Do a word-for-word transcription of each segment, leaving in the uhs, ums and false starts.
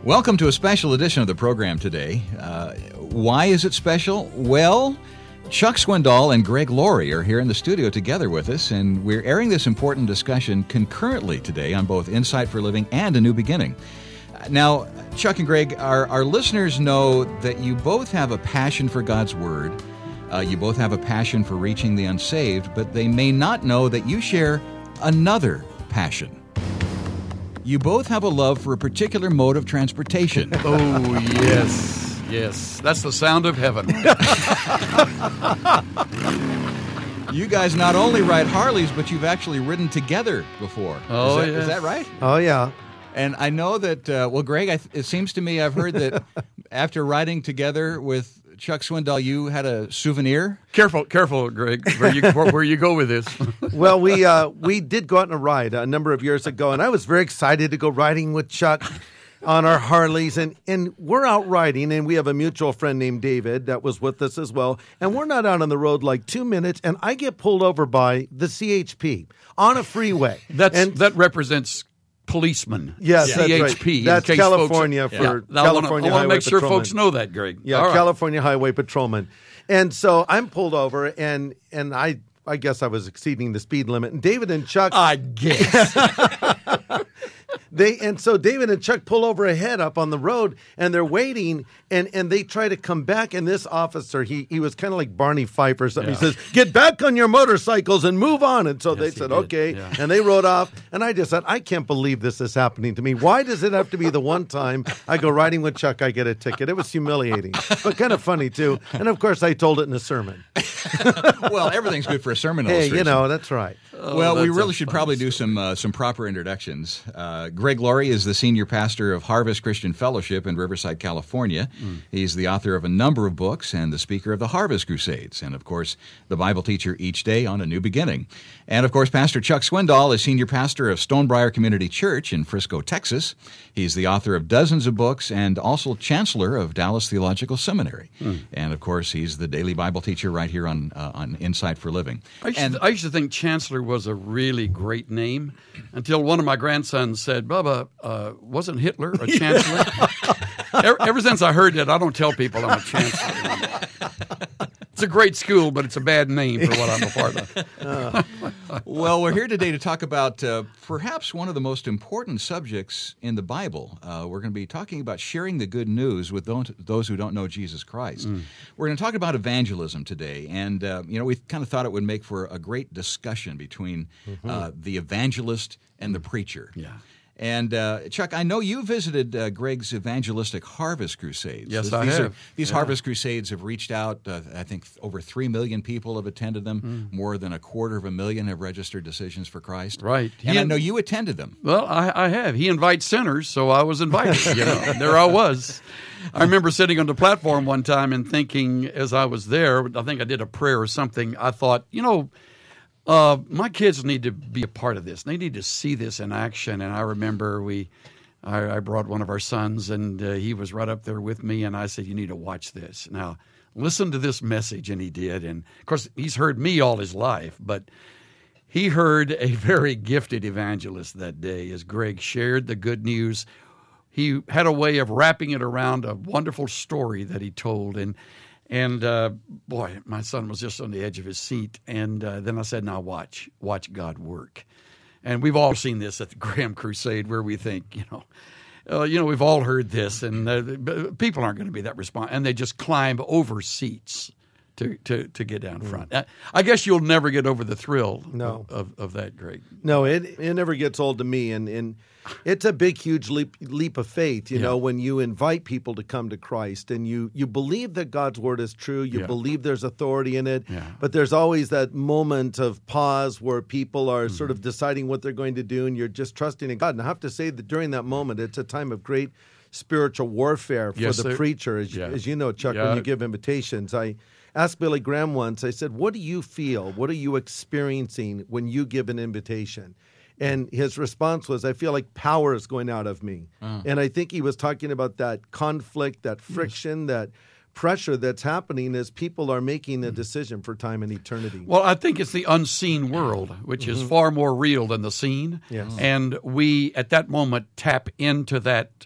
Welcome to a special edition of the program today. Uh, why is it special? Well, Chuck Swindoll and Greg Laurie are here in the studio together with us, and we're airing this important discussion concurrently today on both Insight for Living and A New Beginning. Now, Chuck and Greg, our, our listeners know that you both have a passion for God's Word. Uh, you both have a passion for reaching the unsaved, but they may not know that you share another passion. You both have a love for a particular mode of transportation. Oh, yes, yes. That's the sound of heaven. You guys not only ride Harleys, but you've actually ridden together before. Oh, is that, yes. Is that right? Oh, yeah. And I know that, uh, well, Greg, I th- it seems to me I've heard that after riding together with Chuck Swindoll, you had a souvenir? Careful, careful, Greg, where you, where, where you go with this. Well, we uh, we did go out on a ride a number of years ago, and I was very excited to go riding with Chuck on our Harleys. And, and we're out riding, and we have a mutual friend named David that was with us as well. And we're not out on the road like two minutes, and I get pulled over by the C H P on a freeway. That's, and, that represents policeman. Yes, C H P. that's right. That's case California folks, for yeah. Now, California I want to make sure Patrolman. folks know that, Greg. Yeah, All right. California Highway Patrolman. And so I'm pulled over, and and I I guess I was exceeding the speed limit. And David and Chuck, I guess. they and so David and Chuck pull over ahead up on the road, and they're waiting, and, and they try to come back. And this officer, he he was kind of like Barney Fife or something. Yeah. He says, "Get back on your motorcycles and move on." And so Yes, they he said, did. "Okay," Yeah. and they rode off. And I just said, "I can't believe this is happening to me. Why does it have to be the one time I go riding with Chuck, I get a ticket?" It was humiliating, but kind of funny too. And of course, I told it in a sermon. Well, everything's good for a sermon Hey, illustration. you know, that's right. Oh, Well, we that's really a should fun probably do story. some uh, some proper introductions. Uh, Greg Laurie is the senior pastor of Harvest Christian Fellowship in Riverside, California. Mm. He's the author of a number of books and the speaker of the Harvest Crusades, and of course, the Bible teacher each day on A New Beginning. And of course, Pastor Chuck Swindoll is senior pastor of Stonebriar Community Church in Frisco, Texas. He's the author of dozens of books and also chancellor of Dallas Theological Seminary. Mm. And of course, he's the daily Bible teacher right here on uh, on Insight for Living. I used, and, to, I used to think Chancellor was a really great name until one of my grandsons said, "Bubba, uh, wasn't Hitler a chancellor?" ever, ever since I heard that, I don't tell people I'm a chancellor. It's a great school, but it's a bad name for what I'm a part of. Uh, well, we're here today to talk about uh, perhaps one of the most important subjects in the Bible. Uh, we're going to be talking about sharing the good news with those who don't know Jesus Christ. Mm. We're going to talk about evangelism today, and uh, you know, we kind of thought it would make for a great discussion between mm-hmm. uh, the evangelist and the preacher. Yeah. And, uh, Chuck, I know you visited uh, Greg's evangelistic Harvest Crusades. Yes, these I have. Are, these yeah. Harvest Crusades have reached out. Uh, I think over three million people have attended them. Mm. More than a quarter of a million have registered decisions for Christ. Right. And he I know you attended them. Well, I, I have. He invites sinners, so I was invited. You know, there I was. I remember sitting on the platform one time and thinking as I was there, I think I did a prayer or something, I thought, you know, Uh, my kids need to be a part of this. They need to see this in action. And I remember we, I, I brought one of our sons, and uh, he was right up there with me. And I said, "You need to watch this. Now, listen to this message." And he did. And of course, he's heard me all his life, but he heard a very gifted evangelist that day as Greg shared the good news. He had a way of wrapping it around a wonderful story that he told. And And, uh, boy, my son was just on the edge of his seat. And uh, then I said, "Now watch, watch God work." And we've all seen this at the Graham Crusade where we think, you know, uh, you know, we've all heard this. And uh, people aren't going to be that responsive. And they just climb over seats to, to, to get down front. Mm. I guess you'll never get over the thrill no. of, of that, Greg. No, it it never gets old to me. And, and it's a big, huge leap leap of faith, you yeah. know, when you invite people to come to Christ and you, you believe that God's word is true, you yeah. believe there's authority in it, yeah. but there's always that moment of pause where people are mm-hmm. sort of deciding what they're going to do and you're just trusting in God. And I have to say that during that moment, it's a time of great spiritual warfare for yes, the sir. preacher. As, yeah. as you know, Chuck, yeah. when you give invitations, I asked Billy Graham once, I said, "What do you feel? What are you experiencing when you give an invitation?" And his response was, "I feel like power is going out of me." Uh-huh. And I think he was talking about that conflict, that friction, yes. that pressure that's happening as people are making a decision for time and eternity. Well, I think it's the unseen world, which mm-hmm. is far more real than the seen. Yes. And we, at that moment, tap into that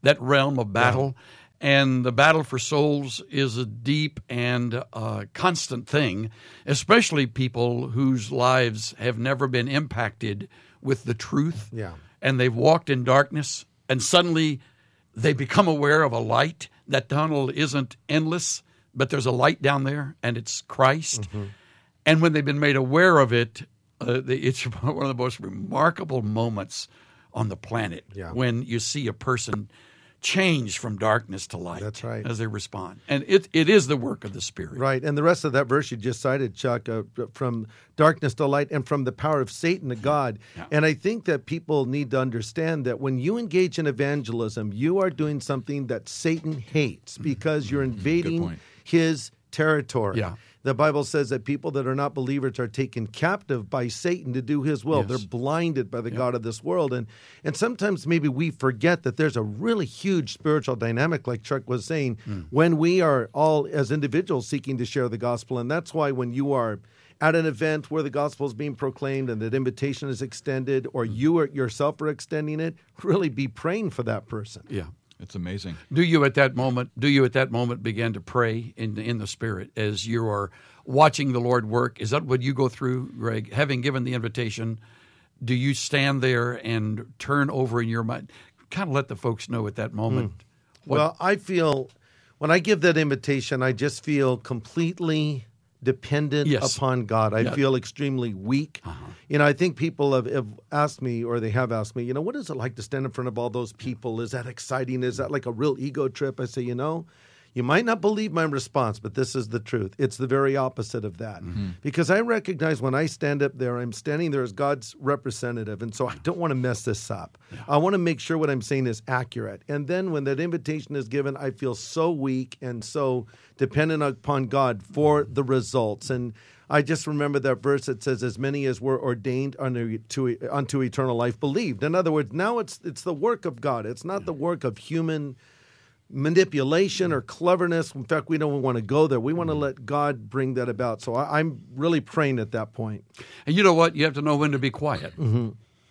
that realm of battle. Yeah. And the battle for souls is a deep and uh, constant thing, especially people whose lives have never been impacted with the truth. Yeah. And they've walked in darkness, and suddenly they become aware of a light. That tunnel isn't endless, but there's a light down there, and it's Christ. Mm-hmm. And when they've been made aware of it, uh, it's one of the most remarkable moments on the planet yeah. when you see a person change from darkness to light. That's right. As they respond. And it it is the work of the Spirit. Right. And the rest of that verse you just cited, Chuck, uh, from darkness to light and from the power of Satan to God. Yeah. And I think that people need to understand that when you engage in evangelism, you are doing something that Satan hates because you're invading his territory. Yeah. The Bible says that people that are not believers are taken captive by Satan to do his will. Yes. They're blinded by the Yeah. God of this world. And and sometimes maybe we forget that there's a really huge spiritual dynamic, like Chuck was saying, mm. when we are all as individuals seeking to share the gospel. And that's why when you are at an event where the gospel is being proclaimed and that invitation is extended, or mm. you are, yourself are extending it, really be praying for that person. Yeah. It's amazing. Do you at that moment? Do you at that moment begin to pray in in the Spirit as you are watching the Lord work? Is that what you go through, Greg? Having given the invitation, do you stand there and turn over in your mind? Kind of let the folks know at that moment. Mm. Well, I feel when I give that invitation, I just feel completely dependent yes. upon God. I yeah. feel extremely weak. Uh-huh. You know, I think people have, have asked me, or they have asked me, you know, what is it like to stand in front of all those people? Is that exciting? Is that like a real ego trip? I say, you know, you might not believe my response, but this is the truth. It's the very opposite of that. Mm-hmm. Because I recognize when I stand up there, I'm standing there as God's representative. And so I don't want to mess this up. Yeah. I want to make sure what I'm saying is accurate. And then when that invitation is given, I feel so weak and so dependent upon God for the results. And I just remember that verse that says, as many as were ordained unto, to, unto eternal life believed. In other words, now it's it's the work of God. It's not the work of human manipulation or cleverness. In fact, we don't want to go there. We want to let God bring that about. So I, I'm really praying at that point. And you know what? You have to know when to be quiet. Mm-hmm.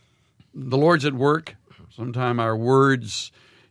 The Lord's at work. Sometimes our words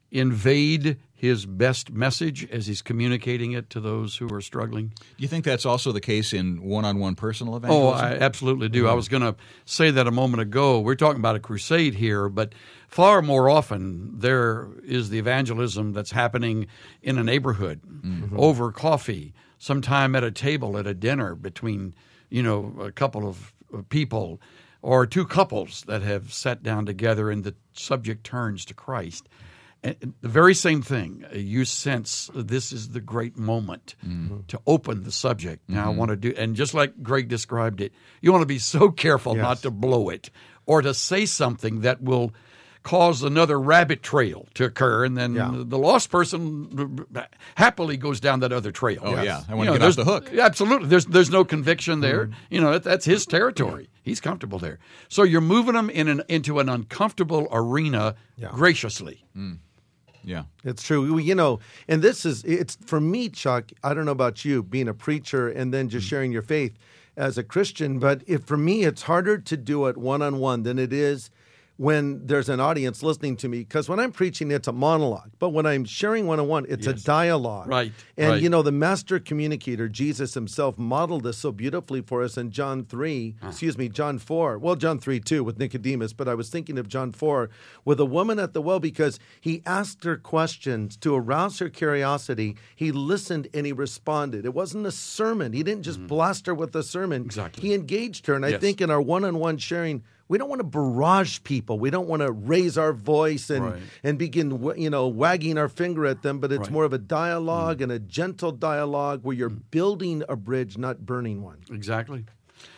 invade His best message as He's communicating it to those who are struggling. Do you think that's also the case in one-on-one personal Oh, evangelism? I absolutely do. Mm-hmm. I was going to say that a moment ago. We're talking about a crusade here, but far more often there is the evangelism that's happening in a neighborhood, mm-hmm. over coffee, sometime at a table at a dinner between, you know, a couple of people or two couples that have sat down together and the subject turns to Christ. And the very same thing. You sense this is the great moment mm-hmm. to open the subject. Now, mm-hmm. I want to do, and just like Greg described it, you want to be so careful yes. not to blow it or to say something that will cause another rabbit trail to occur, and then yeah. the lost person happily goes down that other trail. Oh yes. yeah, I want you to know, get off the hook. Absolutely, there's there's no conviction there. Mm-hmm. You know, that's his territory. He's comfortable there. So you're moving them in an, into an uncomfortable arena yeah. graciously. Mm. Yeah. It's true. You know, and this is, it's for me, Chuck, I don't know about you, being a preacher and then just sharing your faith as a Christian, but if, for me, it's harder to do it one-on-one than it is when there's an audience listening to me. Because when I'm preaching, it's a monologue. But when I'm sharing one-on-one, it's yes. a dialogue. Right. And, right. you know, the master communicator, Jesus himself, modeled this so beautifully for us in John three, uh. excuse me, John four. Well, John three, too, with Nicodemus. But I was thinking of John four with a woman at the well because he asked her questions to arouse her curiosity. He listened and he responded. It wasn't a sermon. He didn't just mm-hmm. blast her with a sermon. Exactly. He engaged her. And yes. I think in our one-on-one sharing, we don't want to barrage people. We don't want to raise our voice and, right. and begin, you know, wagging our finger at them. But it's right. more of a dialogue mm. and a gentle dialogue where you're mm. building a bridge, not burning one. Exactly.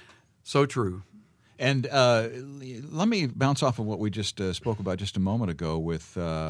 So true. And uh, let me bounce off of what we just uh, spoke about just a moment ago with uh,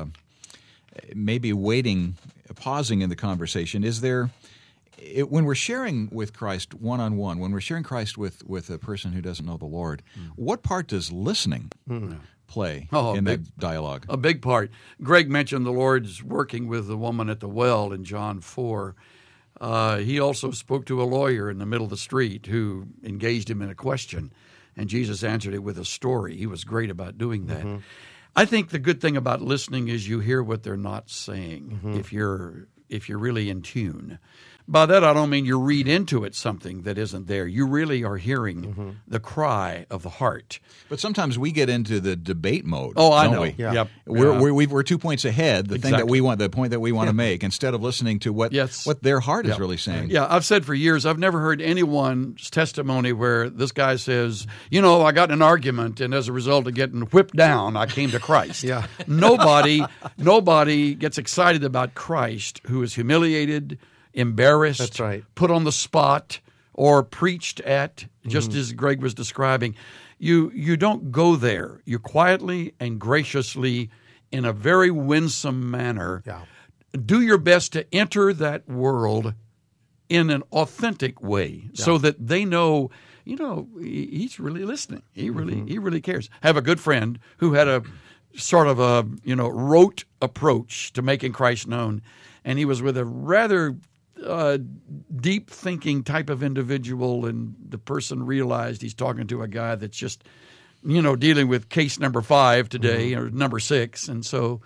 maybe waiting, pausing in the conversation. Is there... It, when we're sharing with Christ one-on-one, when we're sharing Christ with, with a person who doesn't know the Lord, mm. what part does listening mm. play oh, in big, that dialogue? A big part. Greg mentioned the Lord's working with the woman at the well in John four. Uh, he also spoke to a lawyer in the middle of the street who engaged him in a question, and Jesus answered it with a story. He was great about doing that. Mm-hmm. I think the good thing about listening is you hear what they're not saying Mm-hmm. if you're if you're really in tune. By that, I don't mean you read into it something that isn't there. You really are hearing Mm-hmm. the cry of the heart. But sometimes we get into the debate mode. Oh, I don't know. We? Yeah. Yep. We're, Yeah. we're, we've- we're two points ahead. The thing that Exactly. we want, the point that we want to make, instead of listening to what Yes. what their heart is Yeah. really saying. Yeah, I've said for years, I've never heard anyone's testimony where this guy says, you know, I got in an argument, and as a result of getting whipped down, I came to Christ. Yeah. Nobody, nobody gets excited about Christ who is humiliated, embarrassed, That's right. put on the spot, or preached at, just as Greg was describing. You you don't go there. You quietly and graciously, in a very winsome manner, Yeah. do your best to enter that world in an authentic way so that they know, you know, he- he's really listening. He really he really cares. I have a good friend who had a sort of a, you know, rote approach to making Christ known, and he was with a rather uh, deep thinking type of individual, and the person realized he's talking to a guy that's just, you know, dealing with case number five today or number six, and so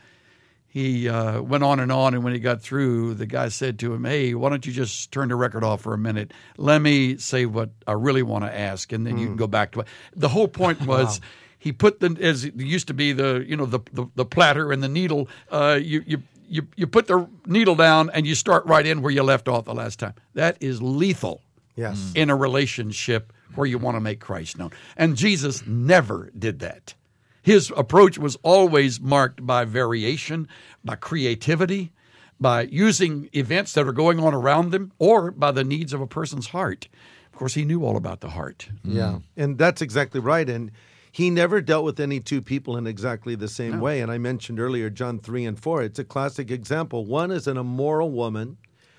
he uh, went on and on, and when he got through, the guy said to him, hey, why don't you just turn the record off for a minute? Let me say what I really want to ask, and then you can go back to it. The whole point was he put the, as it used to be, the you know the the, the platter and the needle, uh, you, you, you, you put the needle down and you start right in where you left off the last time. That is lethal Yes. in a relationship where you want to make Christ known. And Jesus never did that. His approach was always marked by variation, by creativity, by using events that are going on around them, or by the needs of a person's heart. Of course, he knew all about the heart. Yeah, and that's exactly right. And he never dealt with any two people in exactly the same way. And I mentioned earlier John three and four. It's a classic example. One is an immoral woman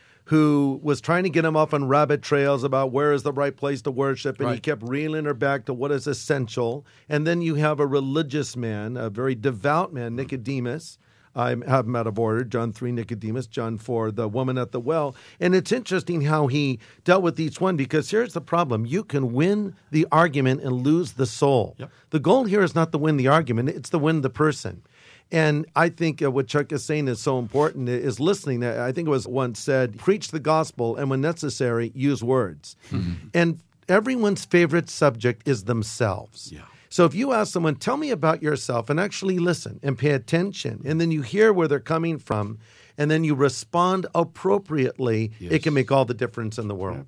who was trying to get him off on rabbit trails about where is the right place to worship, and he Right. kept reeling her back to what is essential. And then you have a religious man, a very devout man, Nicodemus. I have them out of order. John three, Nicodemus. John four, the woman at the well. And it's interesting how he dealt with each one, because here's the problem. You can win the argument and lose the soul. Yep. The goal here is not to win the argument. It's to win the person. And I think uh, what Chuck is saying is so important is listening. I think it was once said, preach the gospel, and when necessary, use words. And everyone's favorite subject is themselves. Yeah. So if you ask someone, tell me about yourself, and actually listen and pay attention, and then you hear where they're coming from, and then you respond appropriately, Yes. it can make all the difference in the world.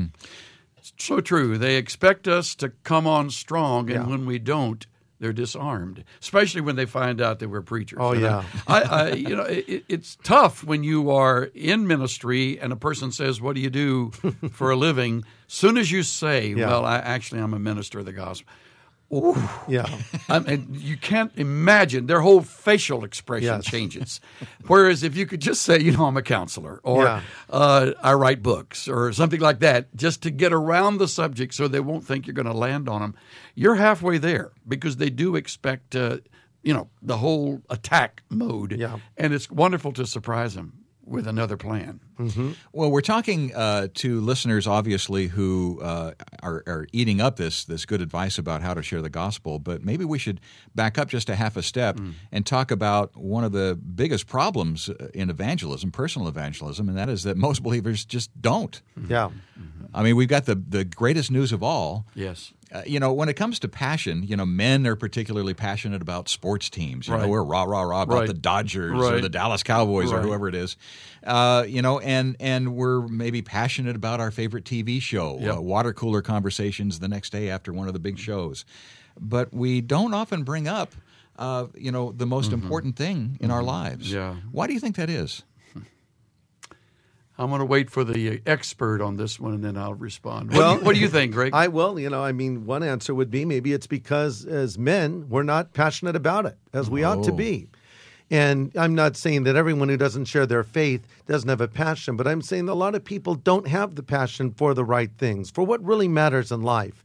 It's so true. They expect us to come on strong, and Yeah. when we don't, they're disarmed, especially when they find out that we're preachers. Oh, And yeah. I, I, you know, it, it's tough when you are in ministry and a person says, "What do you do for a living?" Soon as you say, Yeah. "Well, I actually I'm a minister of the gospel," ooh, Yeah. I mean, you can't imagine their whole facial expression Yes. changes. Whereas if you could just say, you know, I'm a counselor, or Yeah. uh, I write books, or something like that, just to get around the subject so they won't think you're going to land on them, you're halfway there, because they do expect, uh, you know, the whole attack mode. Yeah. And it's wonderful to surprise them with another plan. Well, we're talking uh, to listeners, obviously, who uh, are, are eating up this this good advice about how to share the gospel. But maybe we should back up just a half a step and talk about one of the biggest problems in evangelism, personal evangelism, and that is that most believers just don't. Yeah. I mean, we've got the, the greatest news of all. Yes. Uh, you know, when it comes to passion, you know, men are particularly passionate about sports teams. You Right. know, we're rah, rah, rah about Right. the Dodgers or Right. the Dallas Cowboys or Right. whoever it is. Uh, you know, and and we're maybe passionate about our favorite T V show, Yep. uh, water cooler conversations the next day after one of the big shows. But we don't often bring up, uh, you know, the most important thing in our lives. Yeah. Why do you think that is? I'm going to wait for the expert on this one, and then I'll respond. What, Well, do, you, what do you think, Greg? I will, you know, I mean, one answer would be maybe it's because as men, we're not passionate about it as we ought to Oh. be. And I'm not saying that everyone who doesn't share their faith doesn't have a passion, but I'm saying a lot of people don't have the passion for the right things, for what really matters in life.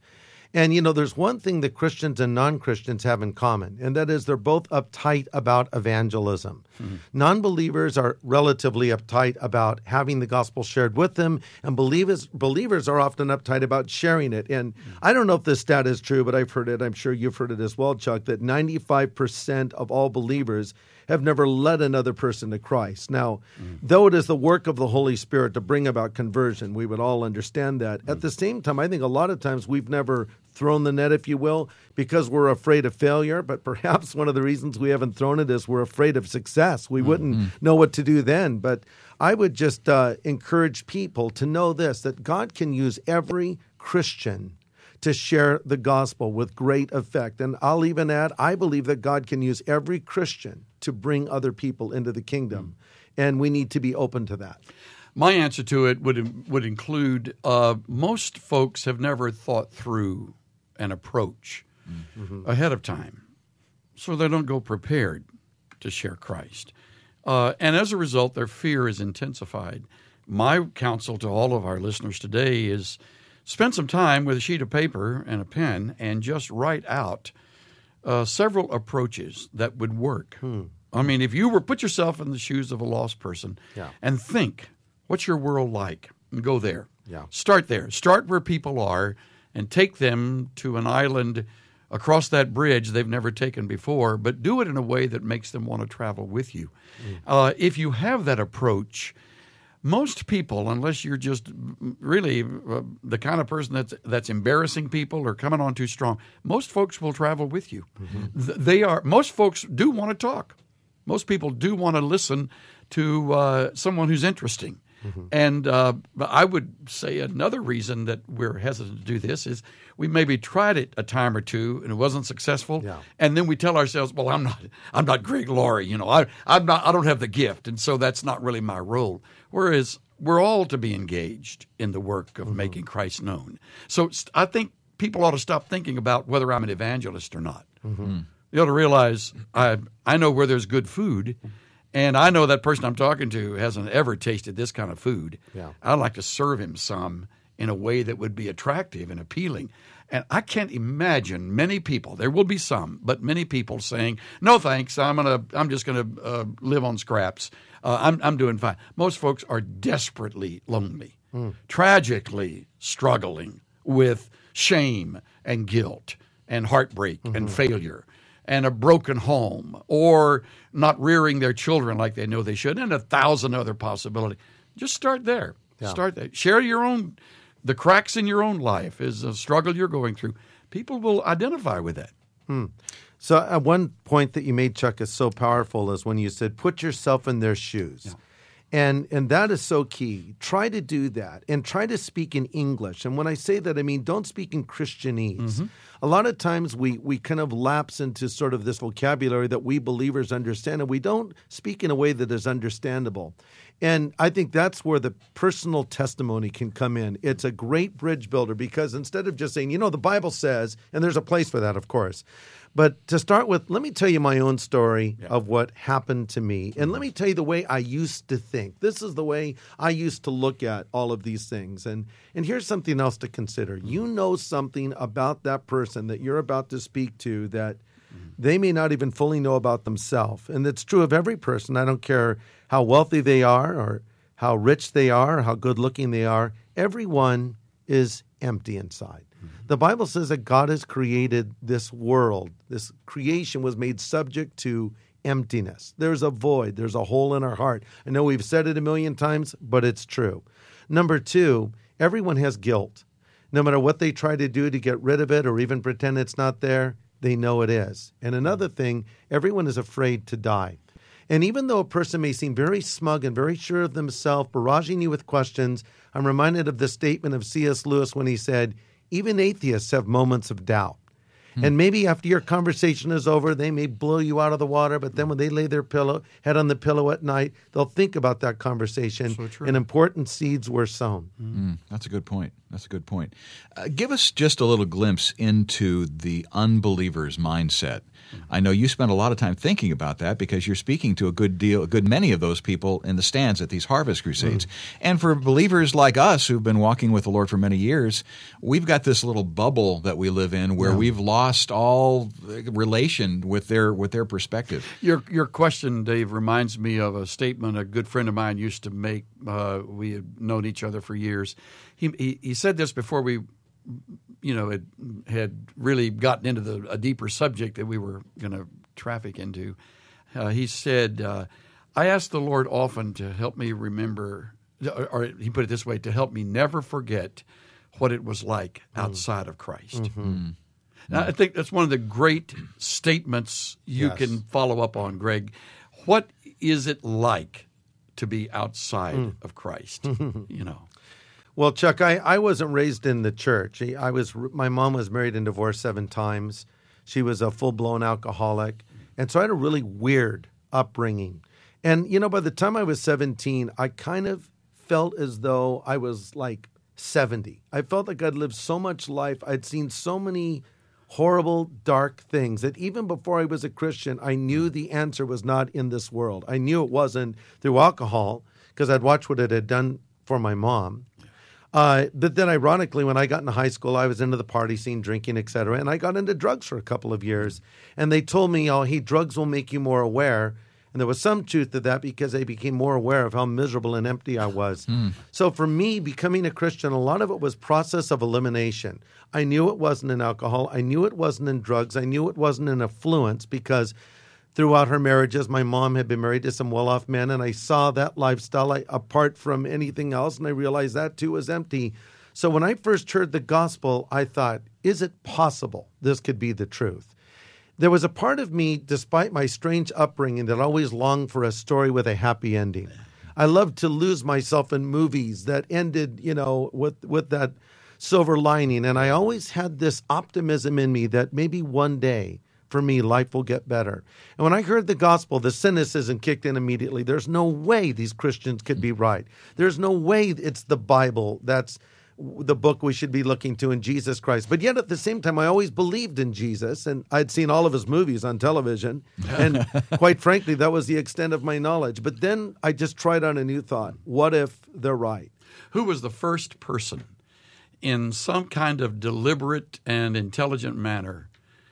And, you know, there's one thing that Christians and non-Christians have in common, and that is they're both uptight about evangelism. Mm-hmm. Non-believers are relatively uptight about having the gospel shared with them, and believers believers are often uptight about sharing it. And mm-hmm. I don't know if this stat is true, but I've heard it. I'm sure you've heard it as well, Chuck, that ninety-five percent of all believers have never led another person to Christ. Now, mm. though it is the work of the Holy Spirit to bring about conversion, we would all understand that. Mm. At the same time, I think a lot of times we've never thrown the net, if you will, because we're afraid of failure. But perhaps one of the reasons we haven't thrown it is we're afraid of success. We mm-hmm. wouldn't know what to do then. But I would just uh, encourage people to know this, that God can use every Christian to share the gospel with great effect. And I'll even add, I believe that God can use every Christian to bring other people into the kingdom. Mm. And we need to be open to that. My answer to it would would include uh, most folks have never thought through an approach mm-hmm. ahead of time, so they don't go prepared to share Christ. Uh, and as a result, their fear is intensified. My counsel to all of our listeners today is spend some time with a sheet of paper and a pen and just write out uh, several approaches that would work. Hmm. I mean, if you were put yourself in the shoes of a lost person yeah. and think, what's your world like? And go there. Yeah. Start there. Start where people are and take them to an island across that bridge they've never taken before, but do it in a way that makes them want to travel with you. Mm. Uh, if you have that approach, most people, unless you're just really uh, the kind of person that's that's embarrassing people or coming on too strong, most folks will travel with you. Mm-hmm. Th- they are most folks do want to talk. Most people do want to listen to uh, someone who's interesting. Mm-hmm. And uh, I would say another reason that we're hesitant to do this is we maybe tried it a time or two and it wasn't successful, yeah. and then we tell ourselves, "Well, I'm not, I'm not Greg Laurie. You know, I, I'm not, I don't have the gift, and so that's not really my role." Whereas we're all to be engaged in the work of mm-hmm. making Christ known. So I think people ought to stop thinking about whether I'm an evangelist or not. Mm-hmm. You ought to realize I, I know where there's good food. And I know that person I'm talking to hasn't ever tasted this kind of food. Yeah. I'd like to serve him some in a way that would be attractive and appealing. And I can't imagine many people, there will be some, but many people saying, "No thanks, I'm gonna, I'm just going to uh, live on scraps. Uh, I'm, I'm doing fine." Most folks are desperately lonely, mm. tragically struggling with shame and guilt and heartbreak mm-hmm. and failure and a broken home, or not rearing their children like they know they should, and a thousand other possibilities. Just start there. Yeah. Start there. Share your own, the cracks in your own life is a struggle you're going through. People will identify with that. Hmm. So uh, one point that you made, Chuck, is so powerful is when you said, put yourself in their shoes. Yeah. And and that is so key. Try to do that and try to speak in English. And when I say that, I mean don't speak in Christianese. Mm-hmm. A lot of times we, we kind of lapse into sort of this vocabulary that we believers understand, and we don't speak in a way that is understandable. And I think that's where the personal testimony can come in. It's a great bridge builder because instead of just saying, you know, the Bible says, and there's a place for that, of course. But to start with, let me tell you my own story yeah. of what happened to me. And let me tell you the way I used to think. This is the way I used to look at all of these things. And and here's something else to consider. You know something about that person that you're about to speak to that they may not even fully know about themselves. And it's true of every person. I don't care how wealthy they are or how rich they are or how good looking they are. Everyone is empty inside. The Bible says that God has created this world. This creation was made subject to emptiness. There's a void. There's a hole in our heart. I know we've said it a million times, but it's true. Number two, everyone has guilt. No matter what they try to do to get rid of it or even pretend it's not there, they know it is. And another thing, everyone is afraid to die. And even though a person may seem very smug and very sure of themselves, barraging you with questions, I'm reminded of the statement of C S Lewis when he said, even atheists have moments of doubt. And maybe after your conversation is over, they may blow you out of the water, but then when they lay their pillow head on the pillow at night, they'll think about that conversation, So true. and important seeds were sown. Mm, that's a good point. That's a good point. Uh, give us just a little glimpse into the unbeliever's mindset. I know you spend a lot of time thinking about that because you're speaking to a good deal, a good many of those people in the stands at these Harvest Crusades. Mm. And for believers like us who've been walking with the Lord for many years, we've got this little bubble that we live in where yeah. we've lost all relation with their with their perspective. Your your question, Dave, reminds me of a statement a good friend of mine used to make. Uh, we had known each other for years. He he, he said this before we. You know, had, had really gotten into the, a deeper subject that we were going to traffic into. Uh, he said, uh, I ask the Lord often to help me remember, or, or he put it this way, to help me never forget what it was like outside mm. of Christ. Mm-hmm. Mm. Now, I think that's one of the great statements you yes. can follow up on, Greg. What is it like to be outside mm. of Christ, you know? Well, Chuck, I, I wasn't raised in the church. I was my mom was married and divorced seven times. She was a full-blown alcoholic. And so I had a really weird upbringing. And, you know, by the time I was seventeen, I kind of felt as though I was like seventy. I felt like I'd lived so much life. I'd seen so many horrible, dark things that even before I was a Christian, I knew the answer was not in this world. I knew it wasn't through alcohol because I'd watched what it had done for my mom. Uh, but then ironically, when I got into high school, I was into the party scene, drinking, et cetera, and I got into drugs for a couple of years. And they told me, oh, hey, drugs will make you more aware. And there was some truth to that because I became more aware of how miserable and empty I was. Mm. So for me, becoming a Christian, a lot of it was process of elimination. I knew it wasn't in alcohol. I knew it wasn't in drugs. I knew it wasn't in affluence because throughout her marriages, my mom had been married to some well-off men, and I saw that lifestyle I, apart from anything else, and I realized that too was empty. So when I first heard the gospel, I thought, is it possible this could be the truth? There was a part of me, despite my strange upbringing, that always longed for a story with a happy ending. I loved to lose myself in movies that ended, you know, with, with that silver lining, and I always had this optimism in me that maybe one day, for me, life will get better. And when I heard the gospel, the cynicism kicked in immediately. There's no way these Christians could be right. There's no way it's the Bible that's the book we should be looking to in Jesus Christ. But yet at the same time, I always believed in Jesus, and I'd seen all of his movies on television. And quite frankly, that was the extent of my knowledge. But then I just tried on a new thought. What if they're right? Who was the first person in some kind of deliberate and intelligent manner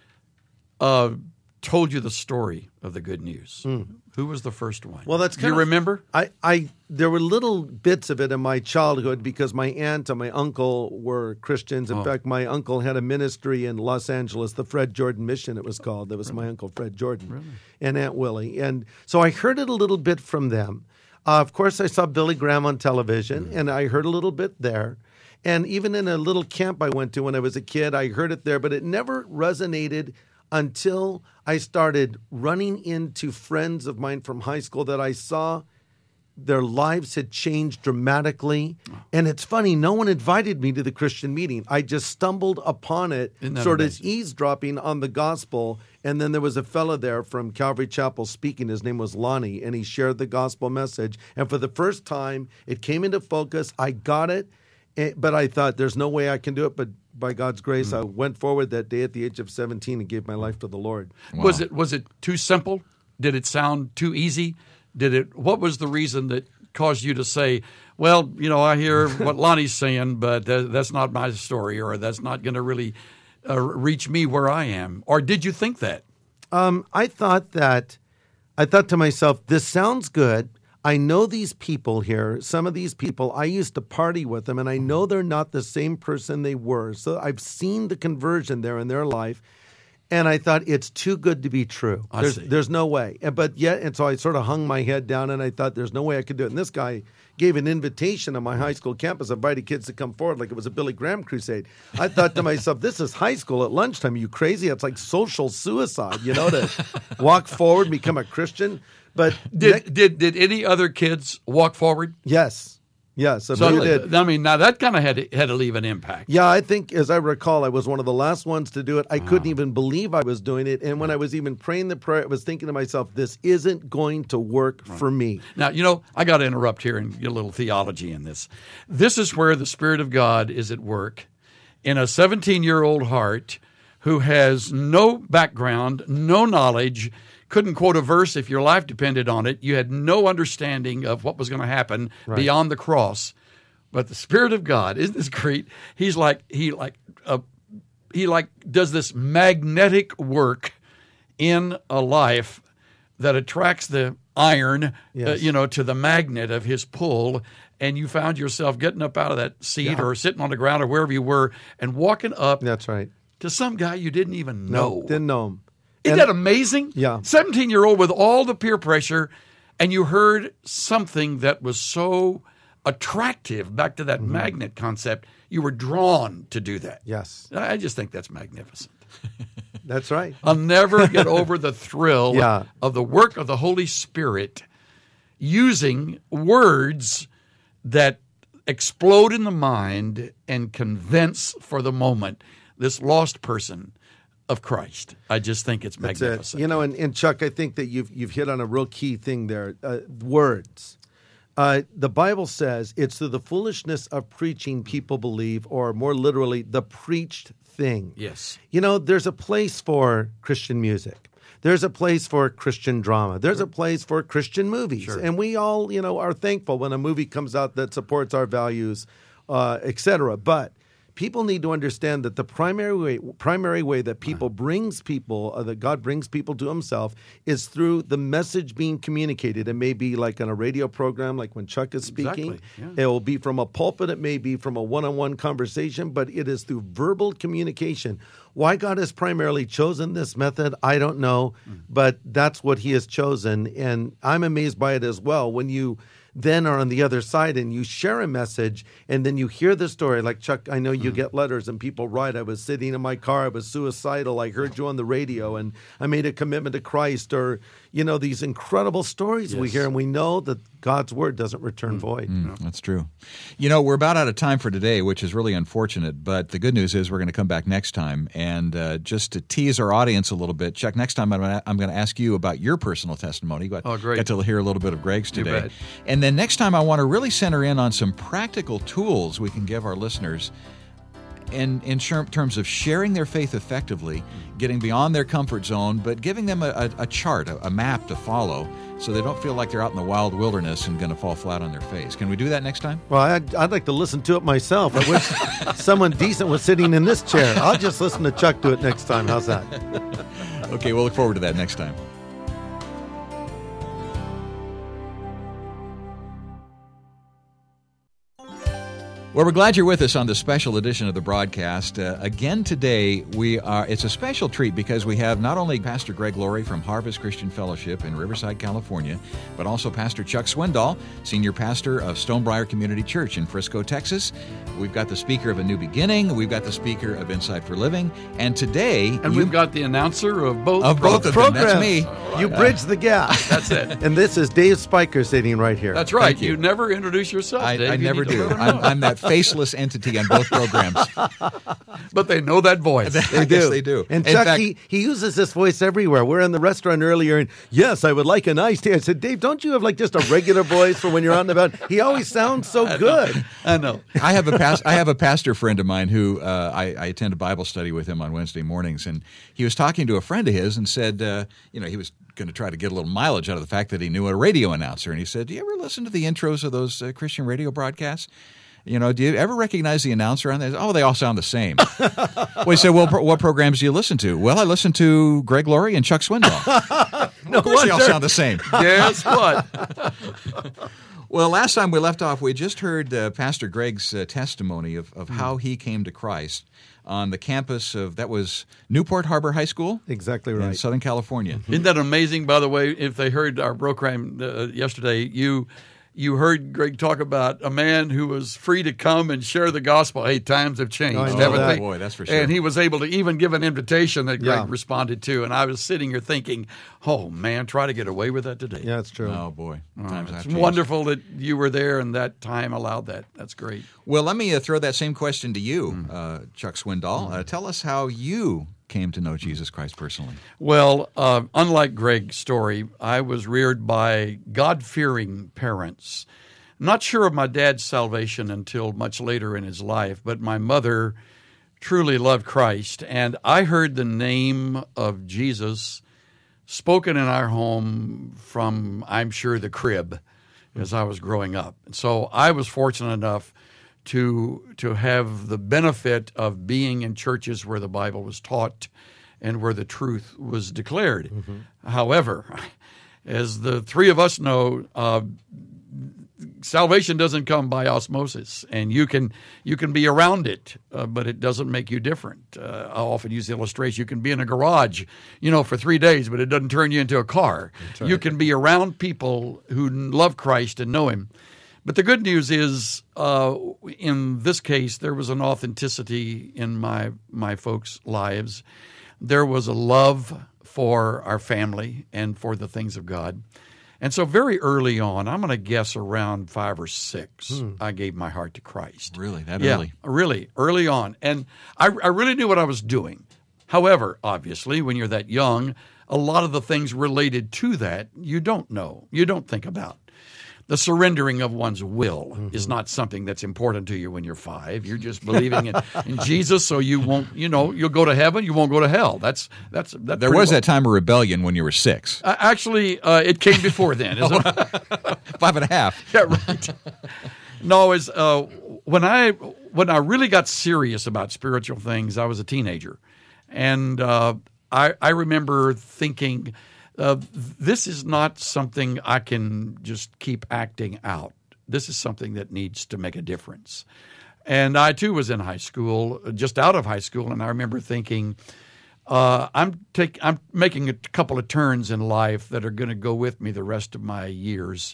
Uh, told you the story of the good news? Mm. Who was the first one? Well, that's kind Do you of, remember? I, I there were little bits of it in my childhood because my aunt and my uncle were Christians. In oh. fact, my uncle had a ministry in Los Angeles, the Fred Jordan Mission, it was called. That was really? my uncle Fred Jordan really? and Aunt Willie. And so I heard it a little bit from them. Uh, of course, I saw Billy Graham on television, mm. and I heard a little bit there. And even in a little camp I went to when I was a kid, I heard it there, but it never resonated until I started running into friends of mine from high school that I saw their lives had changed dramatically. And it's funny, no one invited me to the Christian meeting. I just stumbled upon it, sort of eavesdropping on the gospel. And then there was a fellow there from Calvary Chapel speaking. His name was Lonnie, and he shared the gospel message. And for the first time, it came into focus. I got it, but I thought there's no way I can do it. But by God's grace, mm. I went forward that day at the age of seventeen and gave my life to the Lord. Wow. Was it was it too simple? Did it sound too easy? Did it? What was the reason that caused you to say, well, you know, I hear what Lonnie's saying, but that, that's not my story, or that's not going to really uh, reach me where I am? Or did you think that? Um, I thought that, I thought to myself, this sounds good. I know these people here. Some of these people, I used to party with them, and I know they're not the same person they were. So I've seen the conversion there in their life, and I thought it's too good to be true. I there's, see. There's no way. But yet, and so I sort of hung my head down, and I thought there's no way I could do it. And this guy gave an invitation on my high school campus, invited kids to come forward like it was a Billy Graham crusade. I thought to myself, this is high school at lunchtime. Are you crazy? It's like social suicide, you know, to walk forward and become a Christian. But did, ne- did did any other kids walk forward? Yes. Yes, I So, believe it. I mean, now that kind of had to, had to leave an impact. Yeah, I think, as I recall, I was one of the last ones to do it. I couldn't even believe I was doing it. And when I was even praying the prayer, I was thinking to myself, this isn't going to work for me. Now, you know, I got to interrupt here and get a little theology in this. This is where the Spirit of God is at work in a seventeen-year-old heart who has no background, no knowledge, couldn't quote a verse if your life depended on it. You had no understanding of what was going to happen Right. beyond the cross. But the Spirit of God, isn't this great? He's like he like uh, he like does this magnetic work in a life that attracts the iron, uh, Yes. you know, to the magnet of his pull, and you found yourself getting up out of that seat Yeah. or sitting on the ground or wherever you were and walking up That's right. to some guy you didn't even know. No, didn't know him. Isn't And- that amazing? Yeah. seventeen-year-old with all the peer pressure, and you heard something that was so attractive, back to that Mm-hmm. magnet concept, you were drawn to do that. Yes, I just think that's magnificent. that's right. I'll never get over the thrill Yeah. of the work of the Holy Spirit using words that explode in the mind and convince for the moment this lost person of Christ. I just think it's That's magnificent. it. You know, and, and Chuck, I think that you've you've hit on a real key thing there. Uh, words. Uh, the Bible says it's through the foolishness of preaching people believe, or more literally, the preached thing. Yes. You know, there's a place for Christian music. There's a place for Christian drama. There's a place for Christian movies. Sure. And we all, you know, are thankful when a movie comes out that supports our values, uh, et cetera. But people need to understand that the primary way, primary way that people brings people, uh, that God brings people to himself, is through the message being communicated. It may be like on a radio program, like when Chuck is speaking. Exactly, yeah. It will be from a pulpit. It may be from a one-on-one conversation, but it is through verbal communication. Why God has primarily chosen this method, I don't know, but that's what he has chosen. And I'm amazed by it as well. When you then are on the other side and you share a message and then you hear the story, like Chuck, I know you get letters and people write, I was sitting in my car, I was suicidal, I heard you on the radio and I made a commitment to Christ, or, you know, these incredible stories we Yes. hear, and we know that God's word doesn't return void. Mm, that's true. You know, we're about out of time for today, which is really unfortunate, but the good news is we're going to come back next time. And uh, just to tease our audience a little bit, Chuck, next time I'm going to, I'm going to ask you about your personal testimony. Got, Oh, great. Got to hear a little bit of Greg's You today. bet. And then next time I want to really center in on some practical tools we can give our listeners in, in sher- terms of sharing their faith effectively, getting beyond their comfort zone, but giving them a, a, a chart, a, a map to follow, so they don't feel like they're out in the wild wilderness and going to fall flat on their face. Can we do that next time? Well, I'd, I'd like to listen to it myself. I wish someone decent was sitting in this chair. I'll just listen to Chuck do it next time. How's that? Okay, we'll look forward to that next time. Well, we're glad you're with us on this special edition of the broadcast. Uh, again today, we are. It's a special treat because we have not only Pastor Greg Laurie from Harvest Christian Fellowship in Riverside, California, but also Pastor Chuck Swindoll, Senior Pastor of Stonebriar Community Church in Frisco, Texas. We've got the speaker of A New Beginning. We've got the speaker of Insight for Living. And today... And you- we've got the announcer of both Of both of them. Programs. That's me. You bridge the gap. That's it. And this is Dave Spiker sitting right here. That's right. Thank you. You never introduce yourself, I, Dave. I You never need to do. let them I'm, know. I'm that faceless entity on both programs. But they know that voice. I guess they do. And In Chuck, fact- he, he uses this voice everywhere. We're in the restaurant earlier, and yes, I would like an iced tea. I said, Dave, don't you have like just a regular voice for when you're out and about? He always sounds so good. I know. I have a past, I have a pastor friend of mine who uh, I, I attend a Bible study with him on Wednesday mornings, and he was talking to a friend of his and said, uh, you know, he was going to try to get a little mileage out of the fact that he knew a radio announcer, and he said, "Do you ever listen to the intros of those uh, Christian radio broadcasts? You know, do you ever recognize the announcer on there? Oh, they all sound the same." Well, he said, "Well, pro- what programs do you listen to?" "Well, I listen to Greg Laurie and Chuck Swindoll." No Of course, they all wonder. sound the same. Guess what? Well, last time we left off, we just heard uh, Pastor Greg's uh, testimony of, of how he came to Christ on the campus of, that was Newport Harbor High School Exactly in right. Southern California. Isn't that amazing, by the way, if they heard our program uh, yesterday, you you heard Greg talk about a man who was free to come and share the gospel. Hey, times have changed, Oh, I know haven't that. they? Boy, that's for sure. And he was able to even give an invitation that Greg Yeah. responded to. And I was sitting here thinking, oh, man, try to get away with that today. Yeah, it's true. Oh, boy. Times have It's changed. wonderful that you were there and that time allowed that. That's great. Well, let me uh, throw that same question to you, uh, Chuck Swindoll. Uh, tell us how you came to know Jesus Christ personally. Well, uh, unlike Greg's story, I was reared by God-fearing parents. Not sure of my dad's salvation until much later in his life, but my mother truly loved Christ. And I heard the name of Jesus spoken in our home from, I'm sure, the crib as I was growing up. And so I was fortunate enough to to have the benefit of being in churches where the Bible was taught and where the truth was declared. Mm-hmm. However, as the three of us know, uh, salvation doesn't come by osmosis, and you can you can be around it, uh, but it doesn't make you different. Uh, I often use the illustration: you can be in a garage, you know, for three days, but it doesn't turn you into a car. Right. You can be around people who love Christ and know Him. But the good news is, uh, in this case, there was an authenticity in my my folks' lives. There was a love for our family and for the things of God. And so very early on, I'm going to guess around five or six, hmm. I gave my heart to Christ. Really? That yeah, early? Really, early on. And I, I really knew what I was doing. However, obviously, when you're that young, a lot of the things related to that you don't know, you don't think about. The surrendering of one's will mm-hmm. is not something that's important to you when you're five. You're just believing in, in Jesus, so you won't, you know, you'll go to heaven, you won't go to hell. That's that's that's There was well. that time of rebellion when you were six. Uh, actually, uh, it came before then, isn't it? Five and a half. Yeah, right. No, it's uh, when I when I really got serious about spiritual things, I was a teenager, and uh, I I remember thinking, Uh, this is not something I can just keep acting out. This is something that needs to make a difference. And I, too, was in high school, just out of high school, and I remember thinking, uh, I'm take, I'm making a couple of turns in life that are going to go with me the rest of my years.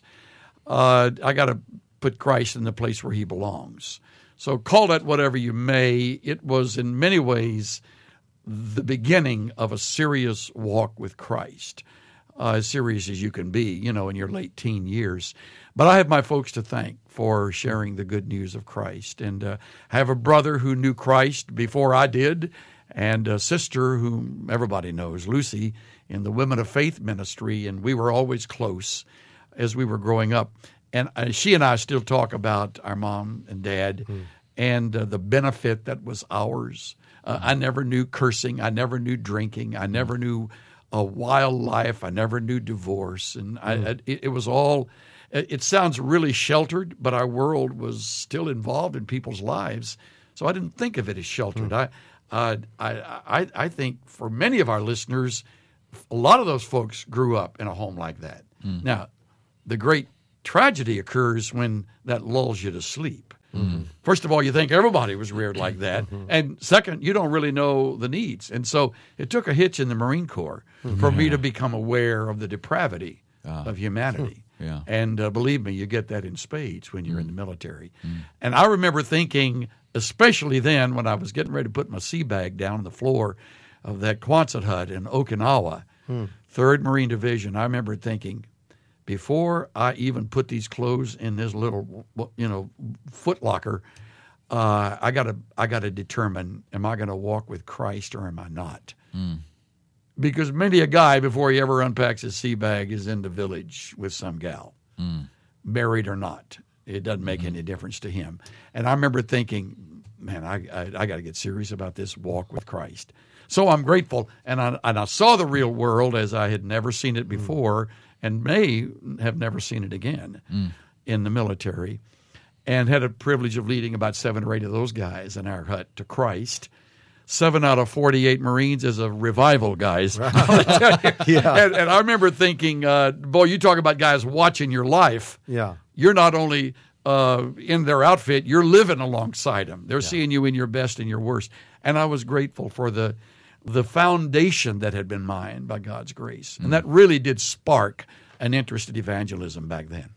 Uh, I got to put Christ in the place where He belongs. So call that whatever you may. It was in many ways the beginning of a serious walk with Christ, uh, as serious as you can be, you know, in your late teen years. But I have my folks to thank for sharing the good news of Christ. And uh, I have a brother who knew Christ before I did, and a sister whom everybody knows, Lucy, in the Women of Faith ministry, and we were always close as we were growing up. And uh, she and I still talk about our mom and dad mm. and uh, the benefit that was ours. Uh, I never knew cursing. I never knew drinking. I never knew a wild life. I never knew divorce. And I, mm. I, it, it was all, it, it sounds really sheltered, but our world was still involved in people's lives. So I didn't think of it as sheltered. Mm. I, uh, I, I, I think for many of our listeners, a lot of those folks grew up in a home like that. Mm. Now, the great tragedy occurs when that lulls you to sleep. Mm-hmm. First of all, you think everybody was reared like that. Mm-hmm. And second, you don't really know the needs. And so it took a hitch in the Marine Corps mm-hmm. for me to become aware of the depravity uh, of humanity. Yeah. And uh, believe me, you get that in spades when you're mm-hmm. in the military. Mm-hmm. And I remember thinking, especially then when I was getting ready to put my sea bag down on the floor of that Quonset hut in Okinawa, mm. third Marine Division, I remember thinking, before I even put these clothes in this little, you know, foot locker, uh, I gotta, I gotta determine: am I going to walk with Christ or am I not? Mm. Because many a guy, before he ever unpacks his sea bag, is in the village with some gal, mm. married or not. It doesn't make mm. any difference to him. And I remember thinking, man, I, I, I got to get serious about this walk with Christ. So I'm grateful, and I, and I saw the real world as I had never seen it before. Mm. And may have never seen it again mm. in the military, and had a privilege of leading about seven or eight of those guys in our hut to Christ. Seven out of forty-eight Marines is a revival, guys. Right. yeah. and, and I remember thinking, uh, boy, you talk about guys watching your life. Yeah. You're not only uh, in their outfit, you're living alongside them. They're yeah. seeing you in your best and your worst. And I was grateful for the the foundation that had been mine by God's grace. And that really did spark an interest in evangelism back then.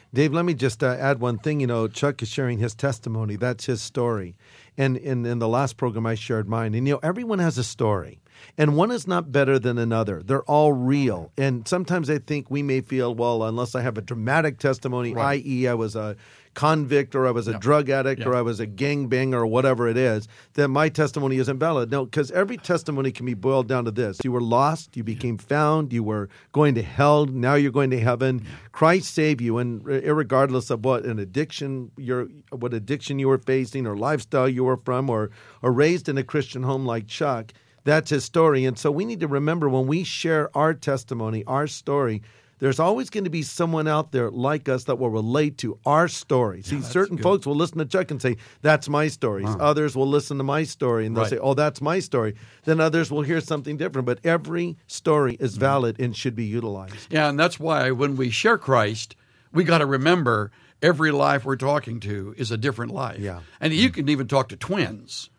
Dave, let me just uh, add one thing. You know, Chuck is sharing his testimony. That's his story. And in, in the last program, I shared mine. And, you know, everyone has a story. And one is not better than another. They're all real. And sometimes I think we may feel, well, unless I have a dramatic testimony, Right. that is I was a convict or I was a Yeah. drug addict Yeah. or I was a gangbanger or whatever it is, then my testimony isn't valid. No, because every testimony can be boiled down to this. You were lost, you became found, you were going to hell, now you're going to heaven. Christ saved you, and irregardless of what an addiction you're, what addiction you were facing or lifestyle you were from or, or raised in a Christian home like Chuck, that's his story. And so we need to remember when we share our testimony, our story, there's always going to be someone out there like us that will relate to our story. See, certain good. folks will listen to Chuck and say, that's my story. Huh. Others will listen to my story and they'll Right. say, oh, that's my story. Then others will hear something different. But every story is valid and should be utilized. Yeah, and that's why when we share Christ, we got to remember every life we're talking to is a different life. Yeah. And you can even talk to twins.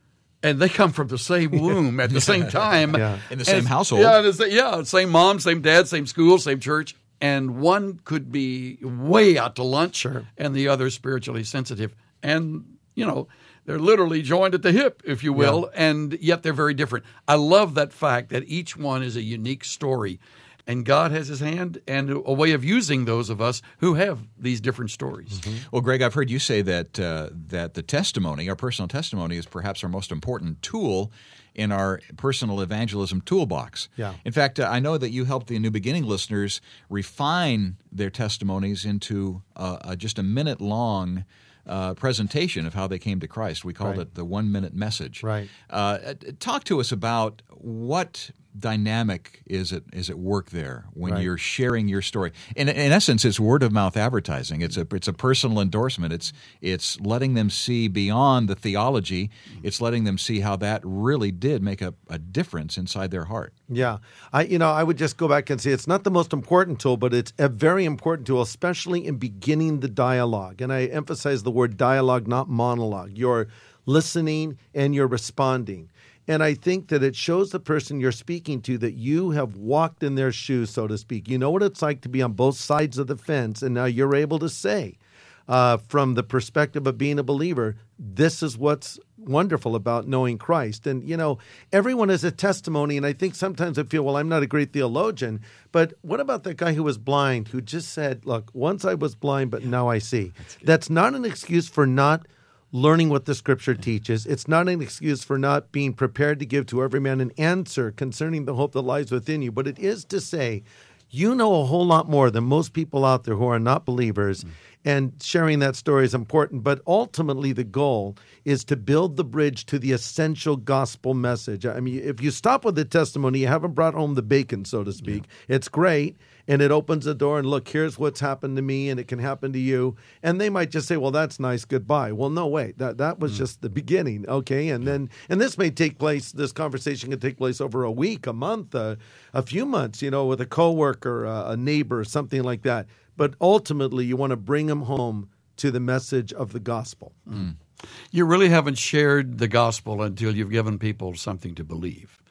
And they come from the same womb at the same time. Yeah. In the And same it's- household. Yeah, it's the- yeah, same mom, same dad, same school, same church. And one could be way out to lunch, Sure. and the other spiritually sensitive. And, you know, they're literally joined at the hip, if you will, and yet they're very different. I love that fact that each one is a unique story. And God has his hand and a way of using those of us who have these different stories. Well, Greg, I've heard you say that uh, that the testimony, our personal testimony, is perhaps our most important tool in our personal evangelism toolbox. Yeah. In fact, uh, I know that you helped the New Beginning listeners refine their testimonies into uh, uh, just a minute-long uh, presentation of how they came to Christ. We called Right. it the one-minute message. Right. Uh, talk to us about what dynamic is at is at work there when Right. you're sharing your story. In, in essence, it's word of mouth advertising. It's a it's a personal endorsement. It's it's letting them see beyond the theology. It's letting them see how that really did make a, a difference inside their heart. Yeah. I you know, I would just go back and say it's not the most important tool, but it's a very important tool, especially in beginning the dialogue. And I emphasize the word dialogue, not monologue. You're listening and you're responding. And I think that it shows the person you're speaking to that you have walked in their shoes, so to speak. You know what it's like to be on both sides of the fence, and now you're able to say, uh, from the perspective of being a believer, this is what's wonderful about knowing Christ. And, you know, everyone has a testimony, and I think sometimes I feel, well, I'm not a great theologian, but what about that guy who was blind, who just said, look, once I was blind, but now I see. That's not an excuse for not learning what the Scripture teaches. It's not an excuse for not being prepared to give to every man an answer concerning the hope that lies within you, but it is to say, you know a whole lot more than most people out there who are not believers, mm. and sharing that story is important. But ultimately, the goal is to build the bridge to the essential gospel message. I mean, if you stop with the testimony, you haven't brought home the bacon, so to speak. Yeah. It's great, and it opens the door, and look, here's what's happened to me, and it can happen to you. And they might just say, well, that's nice, goodbye. Well, no, wait, that that was mm. just the beginning, okay? And then, and this may take place, this conversation can take place over a week, a month, uh, a few months, you know, with a coworker, uh, a neighbor, something like that. But ultimately, you want to bring them home to the message of the gospel. Mm. You really haven't shared the gospel until you've given people something to believe.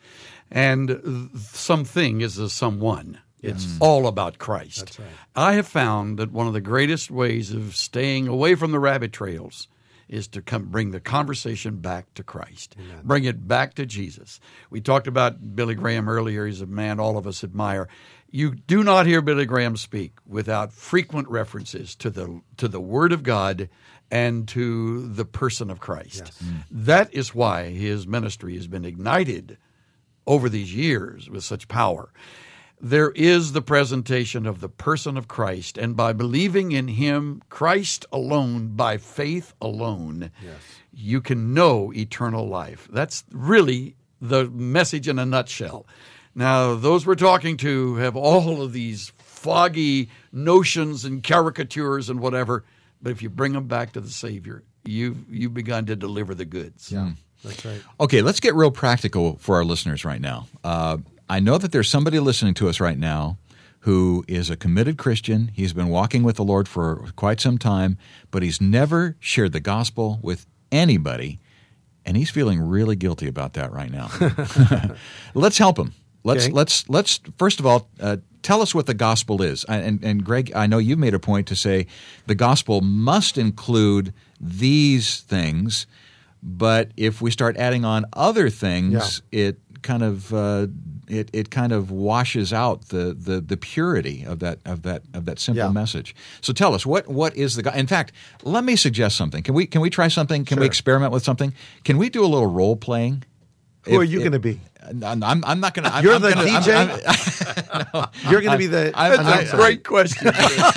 And something is a someone. It's mm. all about Christ. That's right. I have found that one of the greatest ways of staying away from the rabbit trails is to come bring the conversation back to Christ. Amen. Bring it back to Jesus. We talked about Billy Graham earlier. He's a man all of us admire. You do not hear Billy Graham speak without frequent references to the to the Word of God and to the person of Christ. Yes. Mm. That is why his ministry has been ignited over these years with such power. There is the presentation of the person of Christ, and by believing in him, Christ alone, by faith alone, yes. you can know eternal life. That's really the message in a nutshell. Now, those we're talking to have all of these foggy notions and caricatures and whatever, but if you bring them back to the Savior, you've, you've begun to deliver the goods. Yeah, that's right. Okay, let's get real practical for our listeners right now. Uh, I know that there's somebody listening to us right now who is a committed Christian. He's been walking with the Lord for quite some time, but he's never shared the gospel with anybody, and he's feeling really guilty about that right now. Let's help him. Let's Okay. let's let's first of all uh, tell us what the gospel is. And, and Greg, I know you've made a point to say the gospel must include these things, but if we start adding on other things, yeah. it kind of uh, it it kind of washes out the, the, the purity of that of that of that simple yeah. message. So tell us what what is the in fact, let me suggest something. Can we can we try something? Can sure. we experiment with something? Can we do a little role playing? Who if, are you going to be? I'm, I'm not going to. You're I'm the gonna, D J. I'm, I'm, no, You're going to be the. I, that's a great question.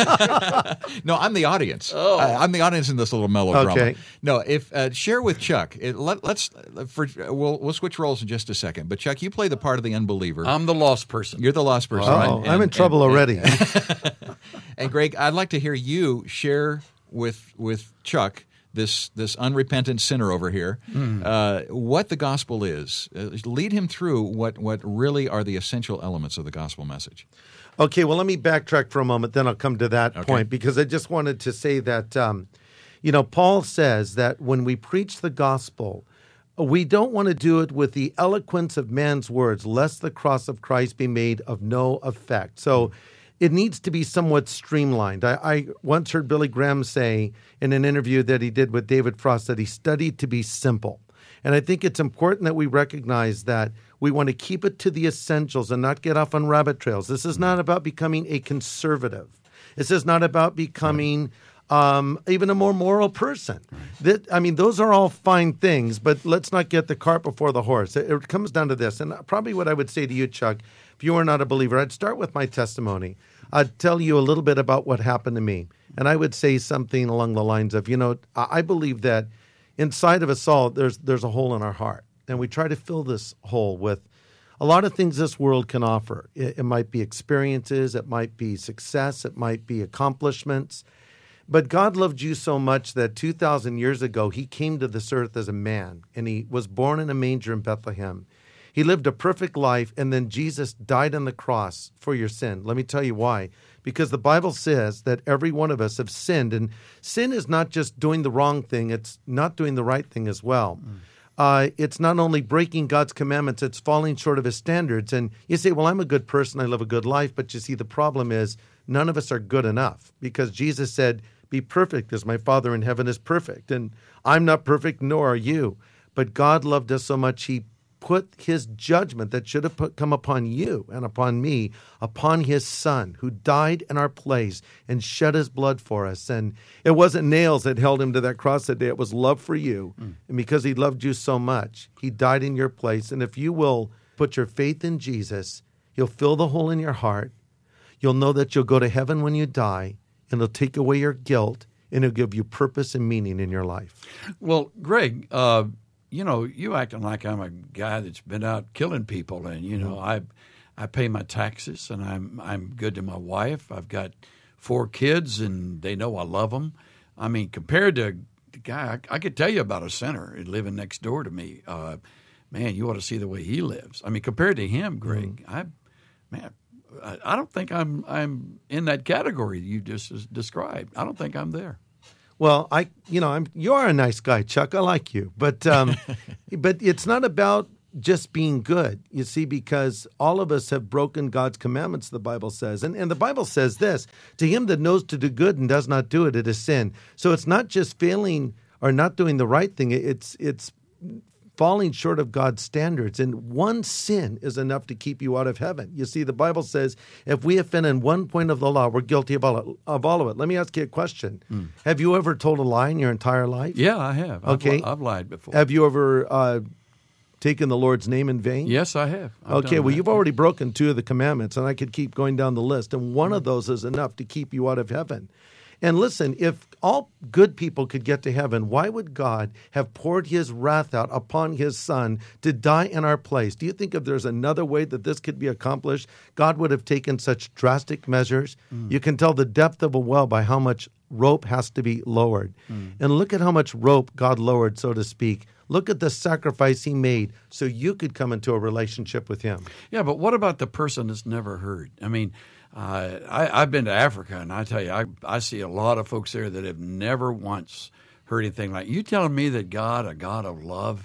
No, I'm the audience. Oh. Uh, I'm the audience in this little melodrama. Okay. No, if uh, share with Chuck. It, let, let's for we'll we'll switch roles in just a second. But Chuck, you play the part of the unbeliever. I'm the lost person. You're the lost person. Oh, right? I'm and, in trouble and, already. And, and Greg, I'd like to hear you share with with Chuck. This this unrepentant sinner over here, mm. uh, what the gospel is. Uh, lead him through what, what really are the essential elements of the gospel message. Okay, well, let me backtrack for a moment, then I'll come to that okay. point, because I just wanted to say that, um, you know, Paul says that when we preach the gospel, we don't want to do it with the eloquence of man's words, lest the cross of Christ be made of no effect. So mm. it needs to be somewhat streamlined. I, I once heard Billy Graham say in an interview that he did with David Frost that he studied to be simple. And I think it's important that we recognize that we want to keep it to the essentials and not get off on rabbit trails. This is not about becoming a conservative. This is not about becoming um, even a more moral person. That, I mean, those are all fine things, but let's not get the cart before the horse. It, it comes down to this. And probably what I would say to you, Chuck, if you are not a believer, I'd start with my testimony. I'd tell you a little bit about what happened to me. And I would say something along the lines of, you know, I believe that inside of us all, there's there's a hole in our heart. And we try to fill this hole with a lot of things this world can offer. It, it might be experiences, it might be success, it might be accomplishments. But God loved you so much that two thousand years ago, he came to this earth as a man, and he was born in a manger in Bethlehem. He lived a perfect life, and then Jesus died on the cross for your sin. Let me tell you why. Because the Bible says that every one of us have sinned, and sin is not just doing the wrong thing, it's not doing the right thing as well. Mm. Uh, it's not only breaking God's commandments, it's falling short of his standards. And you say, well, I'm a good person, I live a good life, but you see, the problem is none of us are good enough, because Jesus said, be perfect as my Father in heaven is perfect. And I'm not perfect, nor are you. But God loved us so much, he put his judgment that should have put, come upon you and upon me, upon his Son, who died in our place and shed his blood for us. And it wasn't nails that held him to that cross that day. It was love for you. Mm. And because he loved you so much, he died in your place. And if you will put your faith in Jesus, he'll fill the hole in your heart. You'll know that you'll go to heaven when you die, and he'll take away your guilt, and he'll give you purpose and meaning in your life. Well, Greg, uh, you know, you acting like I'm a guy that's been out killing people, and you know, I, I pay my taxes, and I'm I'm good to my wife. I've got four kids, and they know I love them. I mean, compared to the guy, I, I could tell you about a sinner living next door to me. Uh, man, you ought to see the way he lives. I mean, compared to him, Greg, mm-hmm. I, man, I, I don't think I'm I'm in that category you just described. I don't think I'm there. Well, I, you know, I'm. You are a nice guy, Chuck. I like you, but, um, but it's not about just being good. You see, because all of us have broken God's commandments. The Bible says, and and the Bible says this: to him that knows to do good and does not do it, it is sin. So it's not just failing or not doing the right thing. It's it's falling short of God's standards. And one sin is enough to keep you out of heaven. You see, the Bible says if we offend in one point of the law, we're guilty of all, it, of all of it. Let me ask you a question. Mm. Have you ever told a lie in your entire life? Yeah, I have. Okay. I've, I've lied before. Have you ever uh, taken the Lord's name in vain? Yes, I have. I've okay, well, that. you've already broken two of the commandments, and I could keep going down the list. And one mm. of those is enough to keep you out of heaven. And listen, if all good people could get to heaven, why would God have poured his wrath out upon his Son to die in our place? Do you think if there's another way that this could be accomplished, God would have taken such drastic measures? Mm. You can tell the depth of a well by how much rope has to be lowered. Mm. And look at how much rope God lowered, so to speak. Look at the sacrifice he made so you could come into a relationship with him. Yeah, but what about the person that's never heard? I mean, Uh, I, I've been to Africa, and I tell you, I, I see a lot of folks there that have never once heard anything like, you telling me that God, a God of love,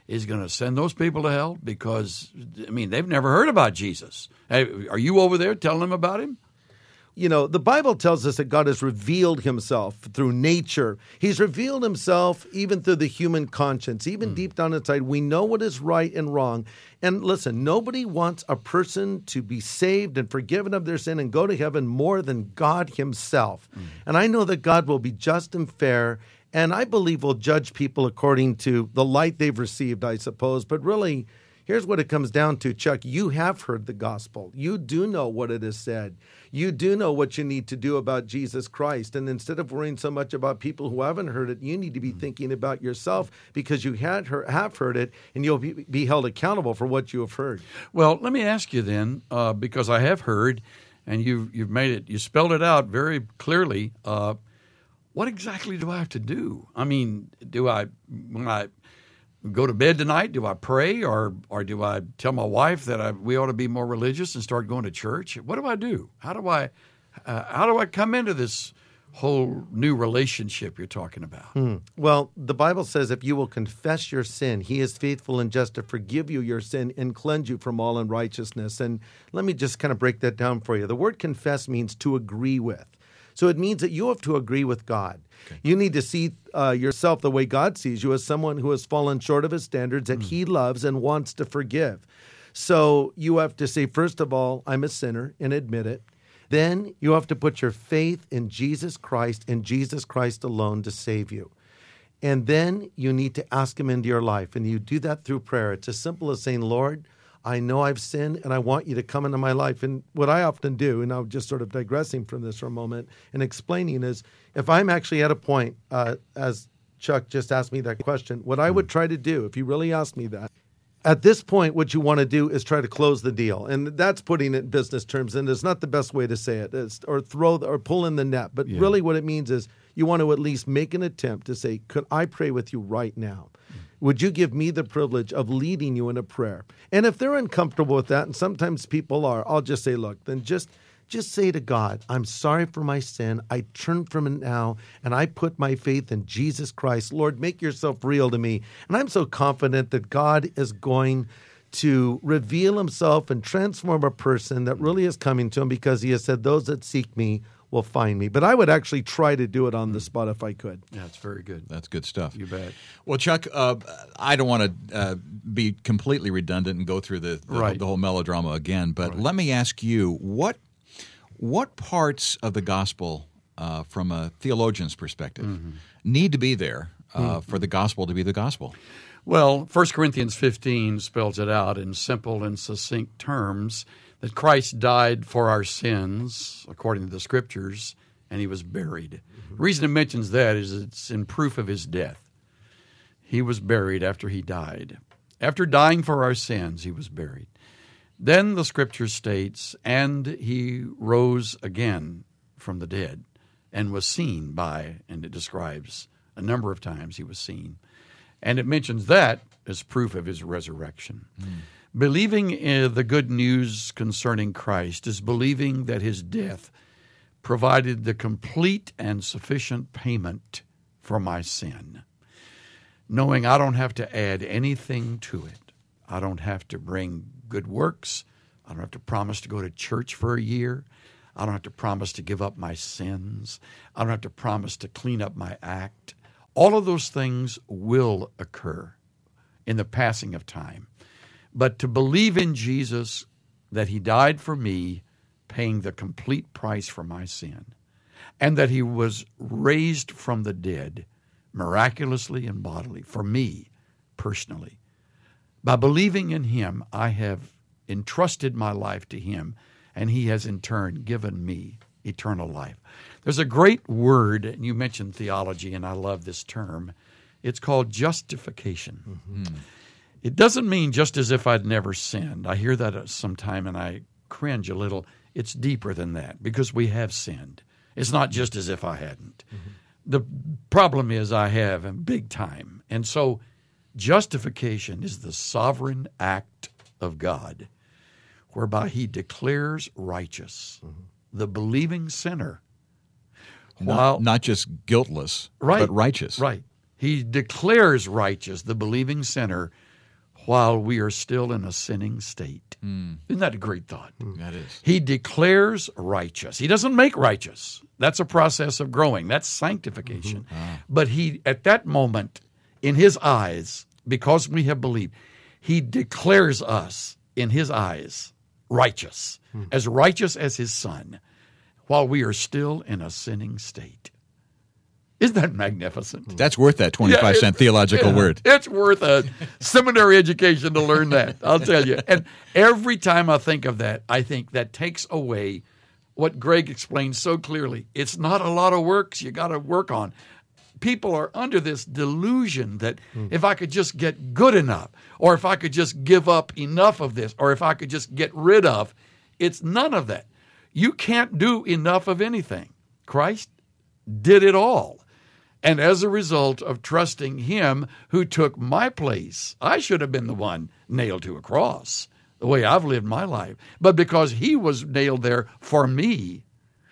is going to send those people to hell because, I mean, they've never heard about Jesus. Hey, are you over there telling them about him? You know, the Bible tells us that God has revealed himself through nature. He's revealed himself even through the human conscience. Even mm. deep down inside, we know what is right and wrong. And listen, nobody wants a person to be saved and forgiven of their sin and go to heaven more than God himself. Mm. And I know that God will be just and fair, and I believe will judge people according to the light they've received, I suppose. But really, here's what it comes down to, Chuck. You have heard the gospel. You do know what it has said. You do know what you need to do about Jesus Christ. And instead of worrying so much about people who haven't heard it, you need to be thinking about yourself because you had heard, have heard it, and you'll be, be held accountable for what you have heard. Well, let me ask you then, uh, because I have heard, and you've, you've made it, you spelled it out very clearly, uh, what exactly do I have to do? I mean, do I, when I go to bed tonight, do I pray, or or do I tell my wife that I, we ought to be more religious and start going to church? What do I do? How do I uh, how do I come into this whole new relationship you're talking about? Hmm. Well, the Bible says if you will confess your sin, he is faithful and just to forgive you your sin and cleanse you from all unrighteousness. And let me just kind of break that down for you. The word confess means to agree with. So it means that you have to agree with God. Okay. You need to see uh, yourself the way God sees you, as someone who has fallen short of his standards that mm. he loves and wants to forgive. So you have to say, first of all, I'm a sinner, and admit it. Then you have to put your faith in Jesus Christ and Jesus Christ alone to save you. And then you need to ask him into your life, and you do that through prayer. It's as simple as saying, Lord, I know I've sinned, and I want you to come into my life. And what I often do, and I'm just sort of digressing from this for a moment and explaining, is if I'm actually at a point, uh, as Chuck just asked me that question, what I would try to do, if you really ask me that, at this point, what you want to do is try to close the deal. And that's putting it in business terms, and it's not the best way to say it, it's, or throw the, or pull in the net. But yeah. really what it means is you want to at least make an attempt to say, could I pray with you right now? Would you give me the privilege of leading you in a prayer? And if they're uncomfortable with that, and sometimes people are, I'll just say, look, then just just say to God, I'm sorry for my sin. I turn from it now, and I put my faith in Jesus Christ. Lord, make yourself real to me. And I'm so confident that God is going to reveal himself and transform a person that really is coming to him, because he has said, those that seek me will find me. But I would actually try to do it on the spot if I could. Yeah, that's very good. That's good stuff. You bet. Well, Chuck, uh, I don't want to uh, be completely redundant and go through the, the, right. the whole melodrama again, but right. let me ask you, what what parts of the gospel, uh, from a theologian's perspective, mm-hmm. need to be there uh, mm-hmm. for the gospel to be the gospel? Well, First Corinthians fifteen spells it out in simple and succinct terms, that Christ died for our sins, according to the Scriptures, and he was buried. Mm-hmm. The reason it mentions that is it's in proof of his death. He was buried after he died. After dying for our sins, he was buried. Then the Scripture states, and he rose again from the dead and was seen by, and it describes a number of times he was seen. And it mentions that as proof of his resurrection. Mm. Believing in the good news concerning Christ is believing that his death provided the complete and sufficient payment for my sin. Knowing I don't have to add anything to it. I don't have to bring good works. I don't have to promise to go to church for a year. I don't have to promise to give up my sins. I don't have to promise to clean up my act. All of those things will occur in the passing of time. But to believe in Jesus, that he died for me, paying the complete price for my sin, and that he was raised from the dead, miraculously and bodily, for me personally. By believing in him, I have entrusted my life to him, and he has in turn given me eternal life. There's a great word, and you mentioned theology, and I love this term. It's called justification. Mm-hmm. It doesn't mean just as if I'd never sinned. I hear that sometime and I cringe a little. It's deeper than that, because we have sinned. It's not just as if I hadn't. Mm-hmm. The problem is I have, and big time. And so justification is the sovereign act of God, whereby he declares righteous mm-hmm. the believing sinner. While, not, not just guiltless, right, but righteous. Right. He declares righteous the believing sinner while we are still in a sinning state. Mm. Isn't that a great thought? Mm. That is. He declares righteous. He doesn't make righteous. That's a process of growing. That's sanctification. Mm-hmm. Ah. But he, at that moment, in his eyes, because we have believed, he declares us in his eyes righteous, mm. as righteous as his Son, while we are still in a sinning state. Isn't that magnificent? That's worth that twenty-five cent yeah, theological yeah, word. It's worth a seminary education to learn that, I'll tell you. And every time I think of that, I think that takes away what Greg explained so clearly. It's not a lot of works you got to work on. People are under this delusion that mm. if I could just get good enough, or if I could just give up enough of this, or if I could just get rid of, it's none of that. You can't do enough of anything. Christ did it all. And as a result of trusting him who took my place, I should have been the one nailed to a cross, the way I've lived my life. But because he was nailed there for me,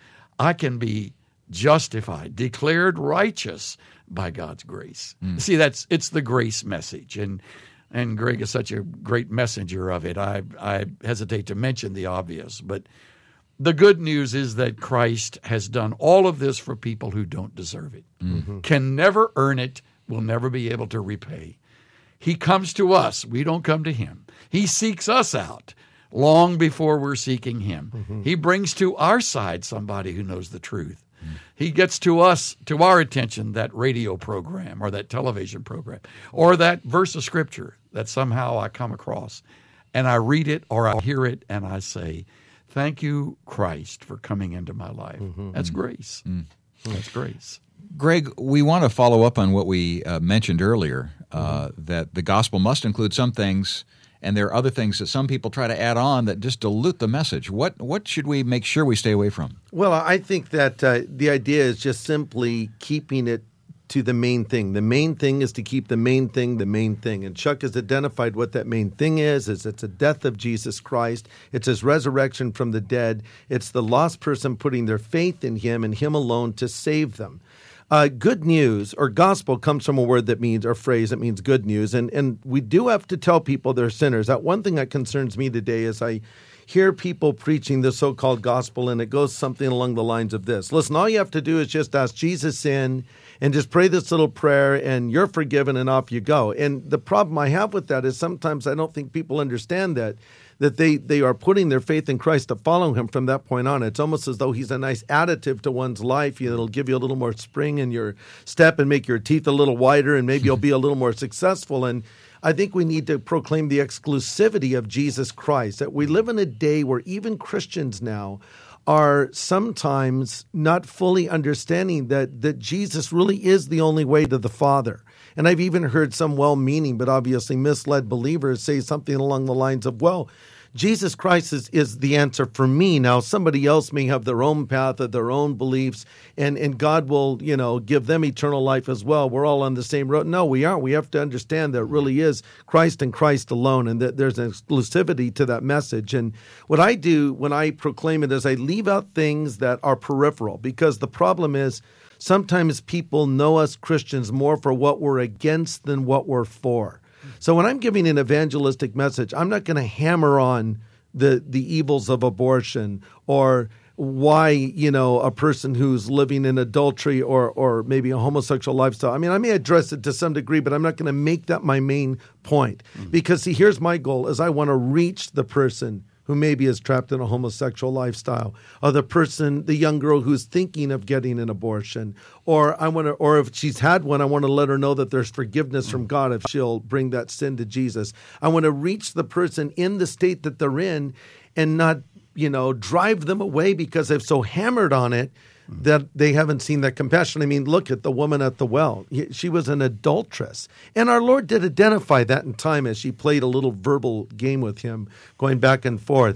I can be justified, declared righteous by God's grace. Mm. See, that's it's the grace message. And and Greg is such a great messenger of it. I I hesitate to mention the obvious, but the good news is that Christ has done all of this for people who don't deserve it, mm-hmm. can never earn it, will never be able to repay. He comes to us. We don't come to him. He seeks us out long before we're seeking him. Mm-hmm. He brings to our side somebody who knows the truth. Mm-hmm. He gets to us, to our attention, that radio program or that television program or that verse of Scripture that somehow I come across, and I read it or I hear it and I say, thank you, Christ, for coming into my life. Mm-hmm. That's grace. Mm-hmm. That's grace. Greg, we want to follow up on what we uh, mentioned earlier, uh, mm-hmm. that the gospel must include some things, and there are other things that some people try to add on that just dilute the message. What what should we make sure we stay away from? Well, I think that uh, the idea is just simply keeping it to the main thing. The main thing is to keep the main thing the main thing. And Chuck has identified what that main thing is. is It's the death of Jesus Christ. It's his resurrection from the dead. It's the lost person putting their faith in him and him alone to save them. Uh, good news or gospel comes from a word that means, or phrase that means good news. And, and we do have to tell people they're sinners. That one thing that concerns me today is I hear people preaching the so-called gospel, and it goes something along the lines of this. Listen, all you have to do is just ask Jesus in and just pray this little prayer, and you're forgiven, and off you go. And the problem I have with that is sometimes I don't think people understand that, that they, they are putting their faith in Christ to follow him from that point on. It's almost as though he's a nice additive to one's life. It'll give you a little more spring in your step and make your teeth a little whiter, and maybe you'll be a little more successful. And I think we need to proclaim the exclusivity of Jesus Christ, that we live in a day where even Christians now are sometimes not fully understanding that, that Jesus really is the only way to the Father. And I've even heard some well-meaning but obviously misled believers say something along the lines of, well, Jesus Christ is, is the answer for me. Now, somebody else may have their own path or their own beliefs, and, and God will, you know, give them eternal life as well. We're all on the same road. No, we aren't. We have to understand that it really is Christ and Christ alone, and that there's an exclusivity to that message. And what I do when I proclaim it is I leave out things that are peripheral, because the problem is sometimes people know us Christians more for what we're against than what we're for. So when I'm giving an evangelistic message, I'm not going to hammer on the the evils of abortion or why, you know, a person who's living in adultery or or maybe a homosexual lifestyle. I mean, I may address it to some degree, but I'm not going to make that my main point. Mm-hmm. Because, see, here's my goal, is I want to reach the person who maybe is trapped in a homosexual lifestyle, or the person, the young girl who's thinking of getting an abortion, or I want to, or if she's had one, I want to let her know that there's forgiveness from God if she'll bring that sin to Jesus. I want to reach the person in the state that they're in, and not, you know, drive them away because they've so hammered on it that they haven't seen that compassion. I mean, look at the woman at the well. She was an adulteress. And our Lord did identify that in time as she played a little verbal game with him, going back and forth.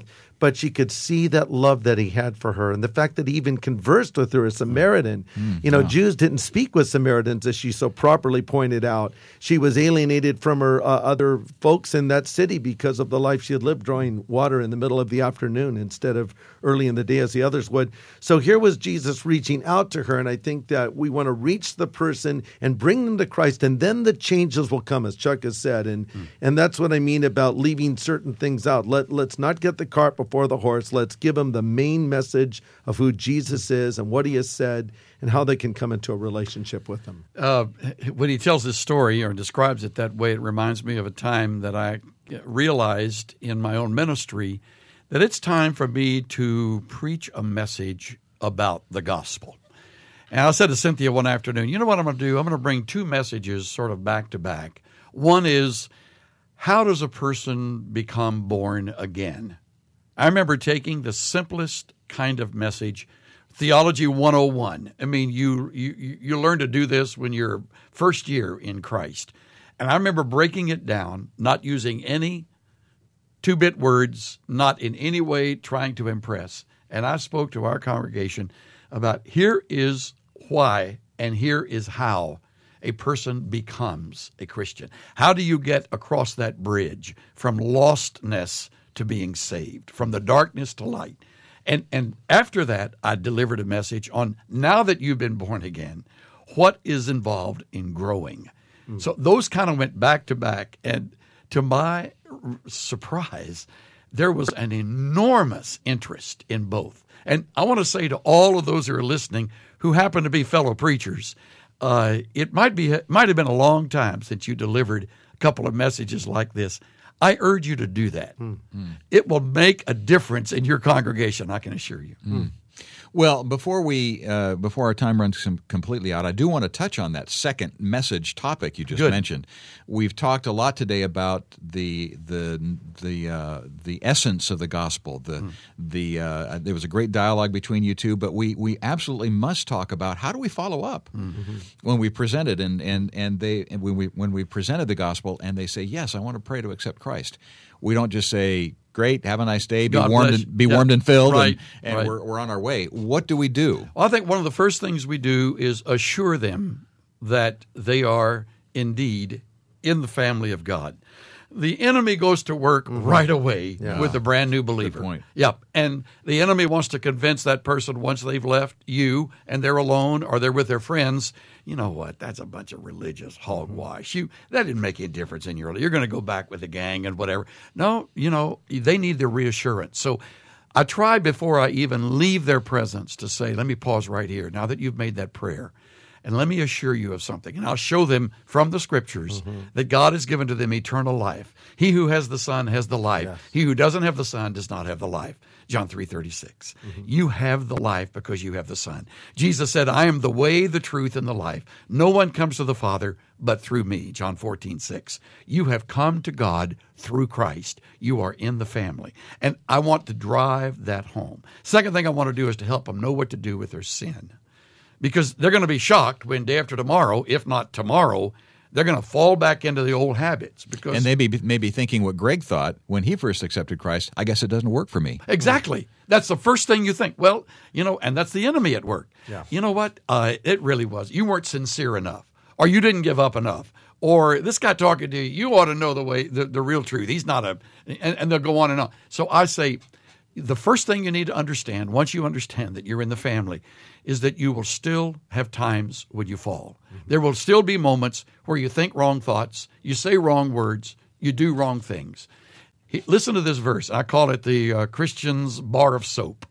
but she could see that love that he had for her. And the fact that he even conversed with her, a Samaritan. Mm, you know, yeah. Jews didn't speak with Samaritans, as she so properly pointed out. She was alienated from her uh, other folks in that city because of the life she had lived, drawing water in the middle of the afternoon instead of early in the day as the others would. So here was Jesus reaching out to her, and I think that we want to reach the person and bring them to Christ, and then the changes will come, as Chuck has said. And mm. and that's what I mean about leaving certain things out. Let, let's not get the cart before the horse. Let's give them the main message of who Jesus is and what he has said and how they can come into a relationship with him. Uh, when he tells this story or describes it that way, it reminds me of a time that I realized in my own ministry that it's time for me to preach a message about the gospel. And I said to Cynthia one afternoon, you know what I'm going to do? I'm going to bring two messages sort of back to back. One is, how does a person become born again? I remember taking the simplest kind of message, Theology one oh one. I mean, you, you, you learn to do this when you're first year in Christ. And I remember breaking it down, not using any two-bit words, not in any way trying to impress. And I spoke to our congregation about here is why and here is how a person becomes a Christian. How do you get across that bridge from lostness to being saved, from the darkness to light? And and after that, I delivered a message on, now that you've been born again, what is involved in growing? Mm. So those kind of went back to back. And to my surprise, there was an enormous interest in both. And I want to say to all of those who are listening who happen to be fellow preachers, uh, it might be it might have been a long time since you delivered a couple of messages like this. I urge you to do that. Mm-hmm. It will make a difference in your congregation, I can assure you. Mm. Well, before we uh, before our time runs com- completely out, I do want to touch on that second message topic you just Good. mentioned. We've talked a lot today about the the the uh, the essence of the gospel. The mm. the uh, there was a great dialogue between you two, but we we absolutely must talk about how do we follow up mm-hmm. when we present it, and and and they and when we when we presented the gospel and they say, yes, I want to pray to accept Christ. We don't just say, great, have a nice day, be God warmed bless. and, be yeah. warmed and filled, right. and, and right. we're we're on our way. What do we do? Well, I think one of the first things we do is assure them that they are indeed in the family of God. The enemy goes to work mm-hmm. right away yeah. with the brand new believer. Good point. Yep. And the enemy wants to convince that person once they've left you and they're alone or they're with their friends, you know what, that's a bunch of religious hogwash. You that didn't make any difference in your life. You're going to go back with the gang and whatever. No, you know, they need their reassurance. So I try before I even leave their presence to say, let me pause right here. Now that you've made that prayer, and let me assure you of something. And I'll show them from the Scriptures mm-hmm. that God has given to them eternal life. He who has the Son has the life. Yes. He who doesn't have the Son does not have the life. John three thirty-six. Mm-hmm. You have the life because you have the Son. Jesus said, I am the way, the truth, and the life. No one comes to the Father but through me. John fourteen six. You have come to God through Christ. You are in the family. And I want to drive that home. Second thing I want to do is to help them know what to do with their sin. Because they're going to be shocked when day after tomorrow, if not tomorrow, they're going to fall back into the old habits. Because and they may be, may be thinking what Greg thought when he first accepted Christ, I guess it doesn't work for me. Exactly. That's the first thing you think. Well, you know, and that's the enemy at work. Yeah. You know what? Uh, it really was. You weren't sincere enough, or you didn't give up enough, or this guy talking to you, you ought to know the way, the, the real truth. He's not a, and, and they'll go on and on. So I say, the first thing you need to understand, once you understand that you're in the family, is that you will still have times when you fall. Mm-hmm. There will still be moments where you think wrong thoughts, you say wrong words, you do wrong things. He, listen to this verse. I call it the uh, Christian's bar of soap.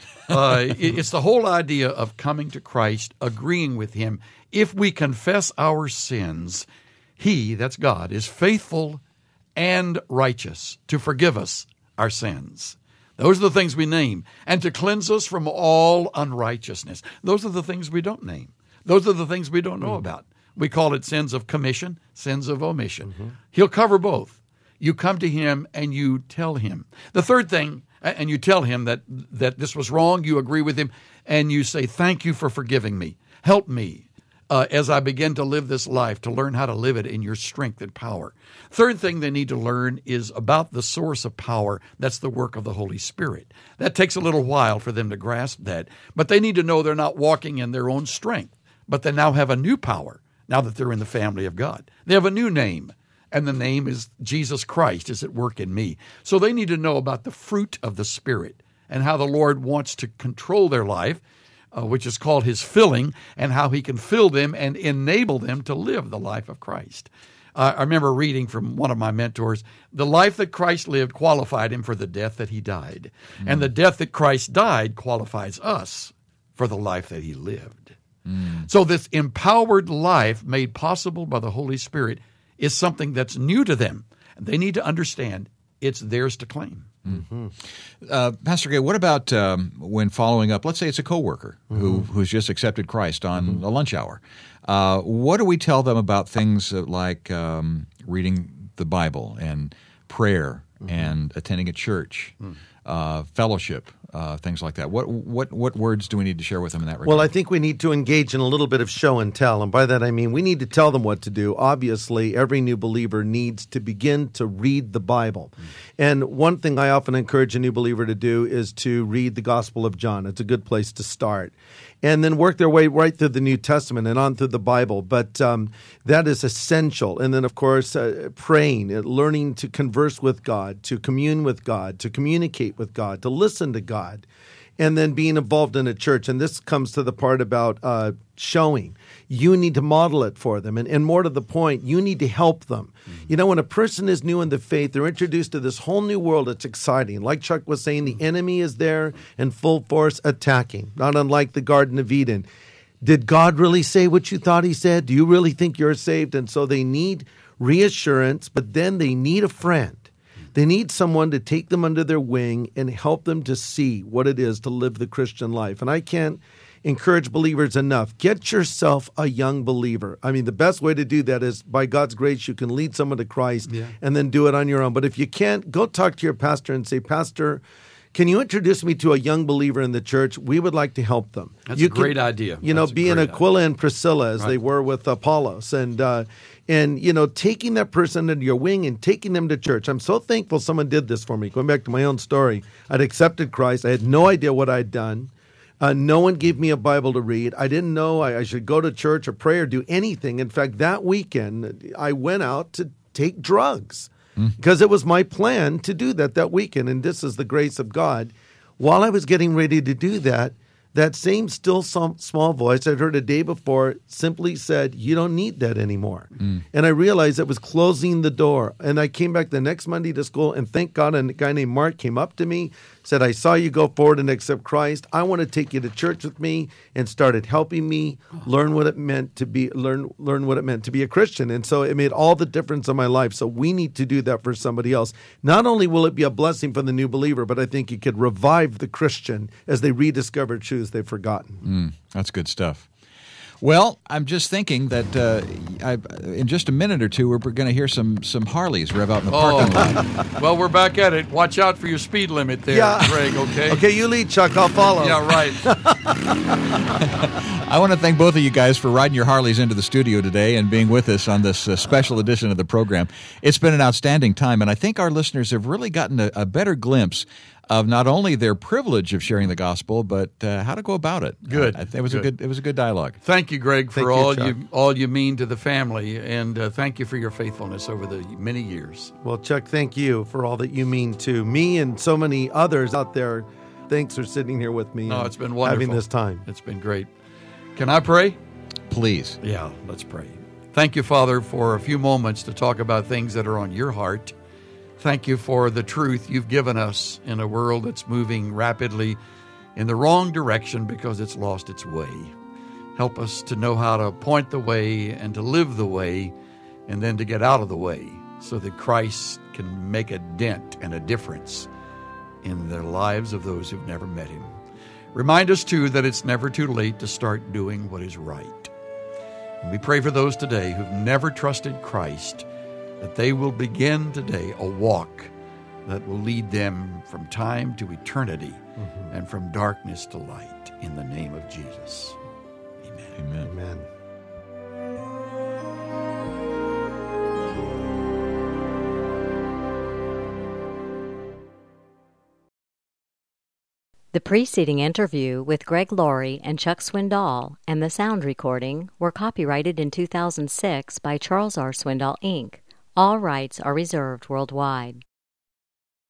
Uh, it, it's the whole idea of coming to Christ, agreeing with Him. If we confess our sins, He, that's God, is faithful and righteous to forgive us our sins. Those are the things we name. And to cleanse us from all unrighteousness. Those are the things we don't name. Those are the things we don't know mm-hmm. about. We call it sins of commission, sins of omission. Mm-hmm. He'll cover both. You come to Him and you tell Him. The third thing, and you tell Him that, that this was wrong, you agree with Him, and you say, thank you for forgiving me. Help me. uh, as I begin to live this life, to learn how to live it in your strength and power. Third thing they need to learn is about the source of power. That's the work of the Holy Spirit. That takes a little while for them to grasp that, but they need to know they're not walking in their own strength, but they now have a new power now that they're in the family of God. They have a new name, and the name is Jesus Christ is at work in me. So they need to know about the fruit of the Spirit and how the Lord wants to control their life, uh, which is called His filling, and how He can fill them and enable them to live the life of Christ. Uh, I remember reading from one of my mentors, the life that Christ lived qualified Him for the death that He died. Mm. And the death that Christ died qualifies us for the life that He lived. Mm. So this empowered life made possible by the Holy Spirit is something that's new to them. And they need to understand it's theirs to claim. Mm-hmm. Uh, Pastor Gay, what about um, when following up, let's say it's a coworker mm-hmm. who, who's just accepted Christ on mm-hmm. a lunch hour. Uh, what do we tell them about things like um, reading the Bible and prayer mm-hmm. and attending a church, mm-hmm. uh, fellowship, uh, things like that? What what what words do we need to share with them in that regard? Well, I think we need to engage in a little bit of show and tell. And by that I mean we need to tell them what to do. Obviously, every new believer needs to begin to read the Bible. Mm-hmm. And one thing I often encourage a new believer to do is to read the Gospel of John. It's a good place to start. And then work their way right through the New Testament and on through the Bible. But um, that is essential. And then, of course, uh, praying, uh, learning to converse with God, to commune with God, to communicate with God, to listen to God, and then being involved in a church. And this comes to the part about uh, showing. You need to model it for them. And, and more to the point, you need to help them. Mm-hmm. You know, when a person is new in the faith, they're introduced to this whole new world. It's exciting. Like Chuck was saying, the enemy is there in full force attacking, not unlike the Garden of Eden. Did God really say what you thought He said? Do you really think you're saved? And so they need reassurance, but then they need a friend. They need someone to take them under their wing and help them to see what it is to live the Christian life. And I can't encourage believers enough. Get yourself a young believer. I mean, the best way to do that is by God's grace, you can lead someone to Christ yeah. and then do it on your own. But if you can't, go talk to your pastor and say, Pastor, can you introduce me to a young believer in the church? We would like to help them. That's you a great can, idea. You know, That's be an Aquila idea. And Priscilla as right. they were with Apollos. And, uh, and, you know, taking that person under your wing and taking them to church. I'm so thankful someone did this for me. Going back to my own story, I'd accepted Christ. I had no idea what I'd done. Uh, no one gave me a Bible to read. I didn't know I, I should go to church or pray or do anything. In fact, that weekend, I went out to take drugs mm. because it was my plan to do that that weekend. And this is the grace of God. While I was getting ready to do that, that same still small voice I'd heard a day before simply said, you don't need that anymore. Mm. And I realized it was closing the door. And I came back the next Monday to school, and thank God a guy named Mark came up to me, said, I saw you go forward and accept Christ. I want to take you to church with me, and started helping me learn what it meant to be learn learn what it meant to be a Christian. And so it made all the difference in my life. So we need to do that for somebody else. Not only will it be a blessing for the new believer, but I think it could revive the Christian as they rediscover truths they've forgotten. Mm, that's good stuff. Well, I'm just thinking that uh, I, in just a minute or two, we're going to hear some some Harleys rev out in the parking lot. Well, we're back at it. Watch out for your speed limit there, yeah. Greg, okay? Okay, you lead, Chuck. I'll follow. Yeah, right. I want to thank both of you guys for riding your Harleys into the studio today and being with us on this uh, special edition of the program. It's been an outstanding time, and I think our listeners have really gotten a, a better glimpse of not only their privilege of sharing the gospel, but uh, how to go about it. Good. Uh, I think it was good. a good. It was a good dialogue. Thank you, Greg, for thank all you, you all you mean to the family, and uh, thank you for your faithfulness over the many years. Well, Chuck, thank you for all that you mean to me and so many others out there. Thanks for sitting here with me. No, it's been wonderful. Having this time. It's been great. Can I pray? Please. Yeah, let's pray. Thank you, Father, for a few moments to talk about things that are on your heart. Thank you for the truth you've given us in a world that's moving rapidly in the wrong direction because it's lost its way. Help us to know how to point the way and to live the way and then to get out of the way so that Christ can make a dent and a difference in the lives of those who've never met Him. Remind us, too, that it's never too late to start doing what is right. And we pray for those today who've never trusted Christ, that they will begin today a walk that will lead them from time to eternity mm-hmm. and from darkness to light in the name of Jesus. Amen. Amen. Amen. The preceding interview with Greg Laurie and Chuck Swindoll and the sound recording were copyrighted in two thousand six by Charles R. Swindoll, Incorporated. All rights are reserved worldwide.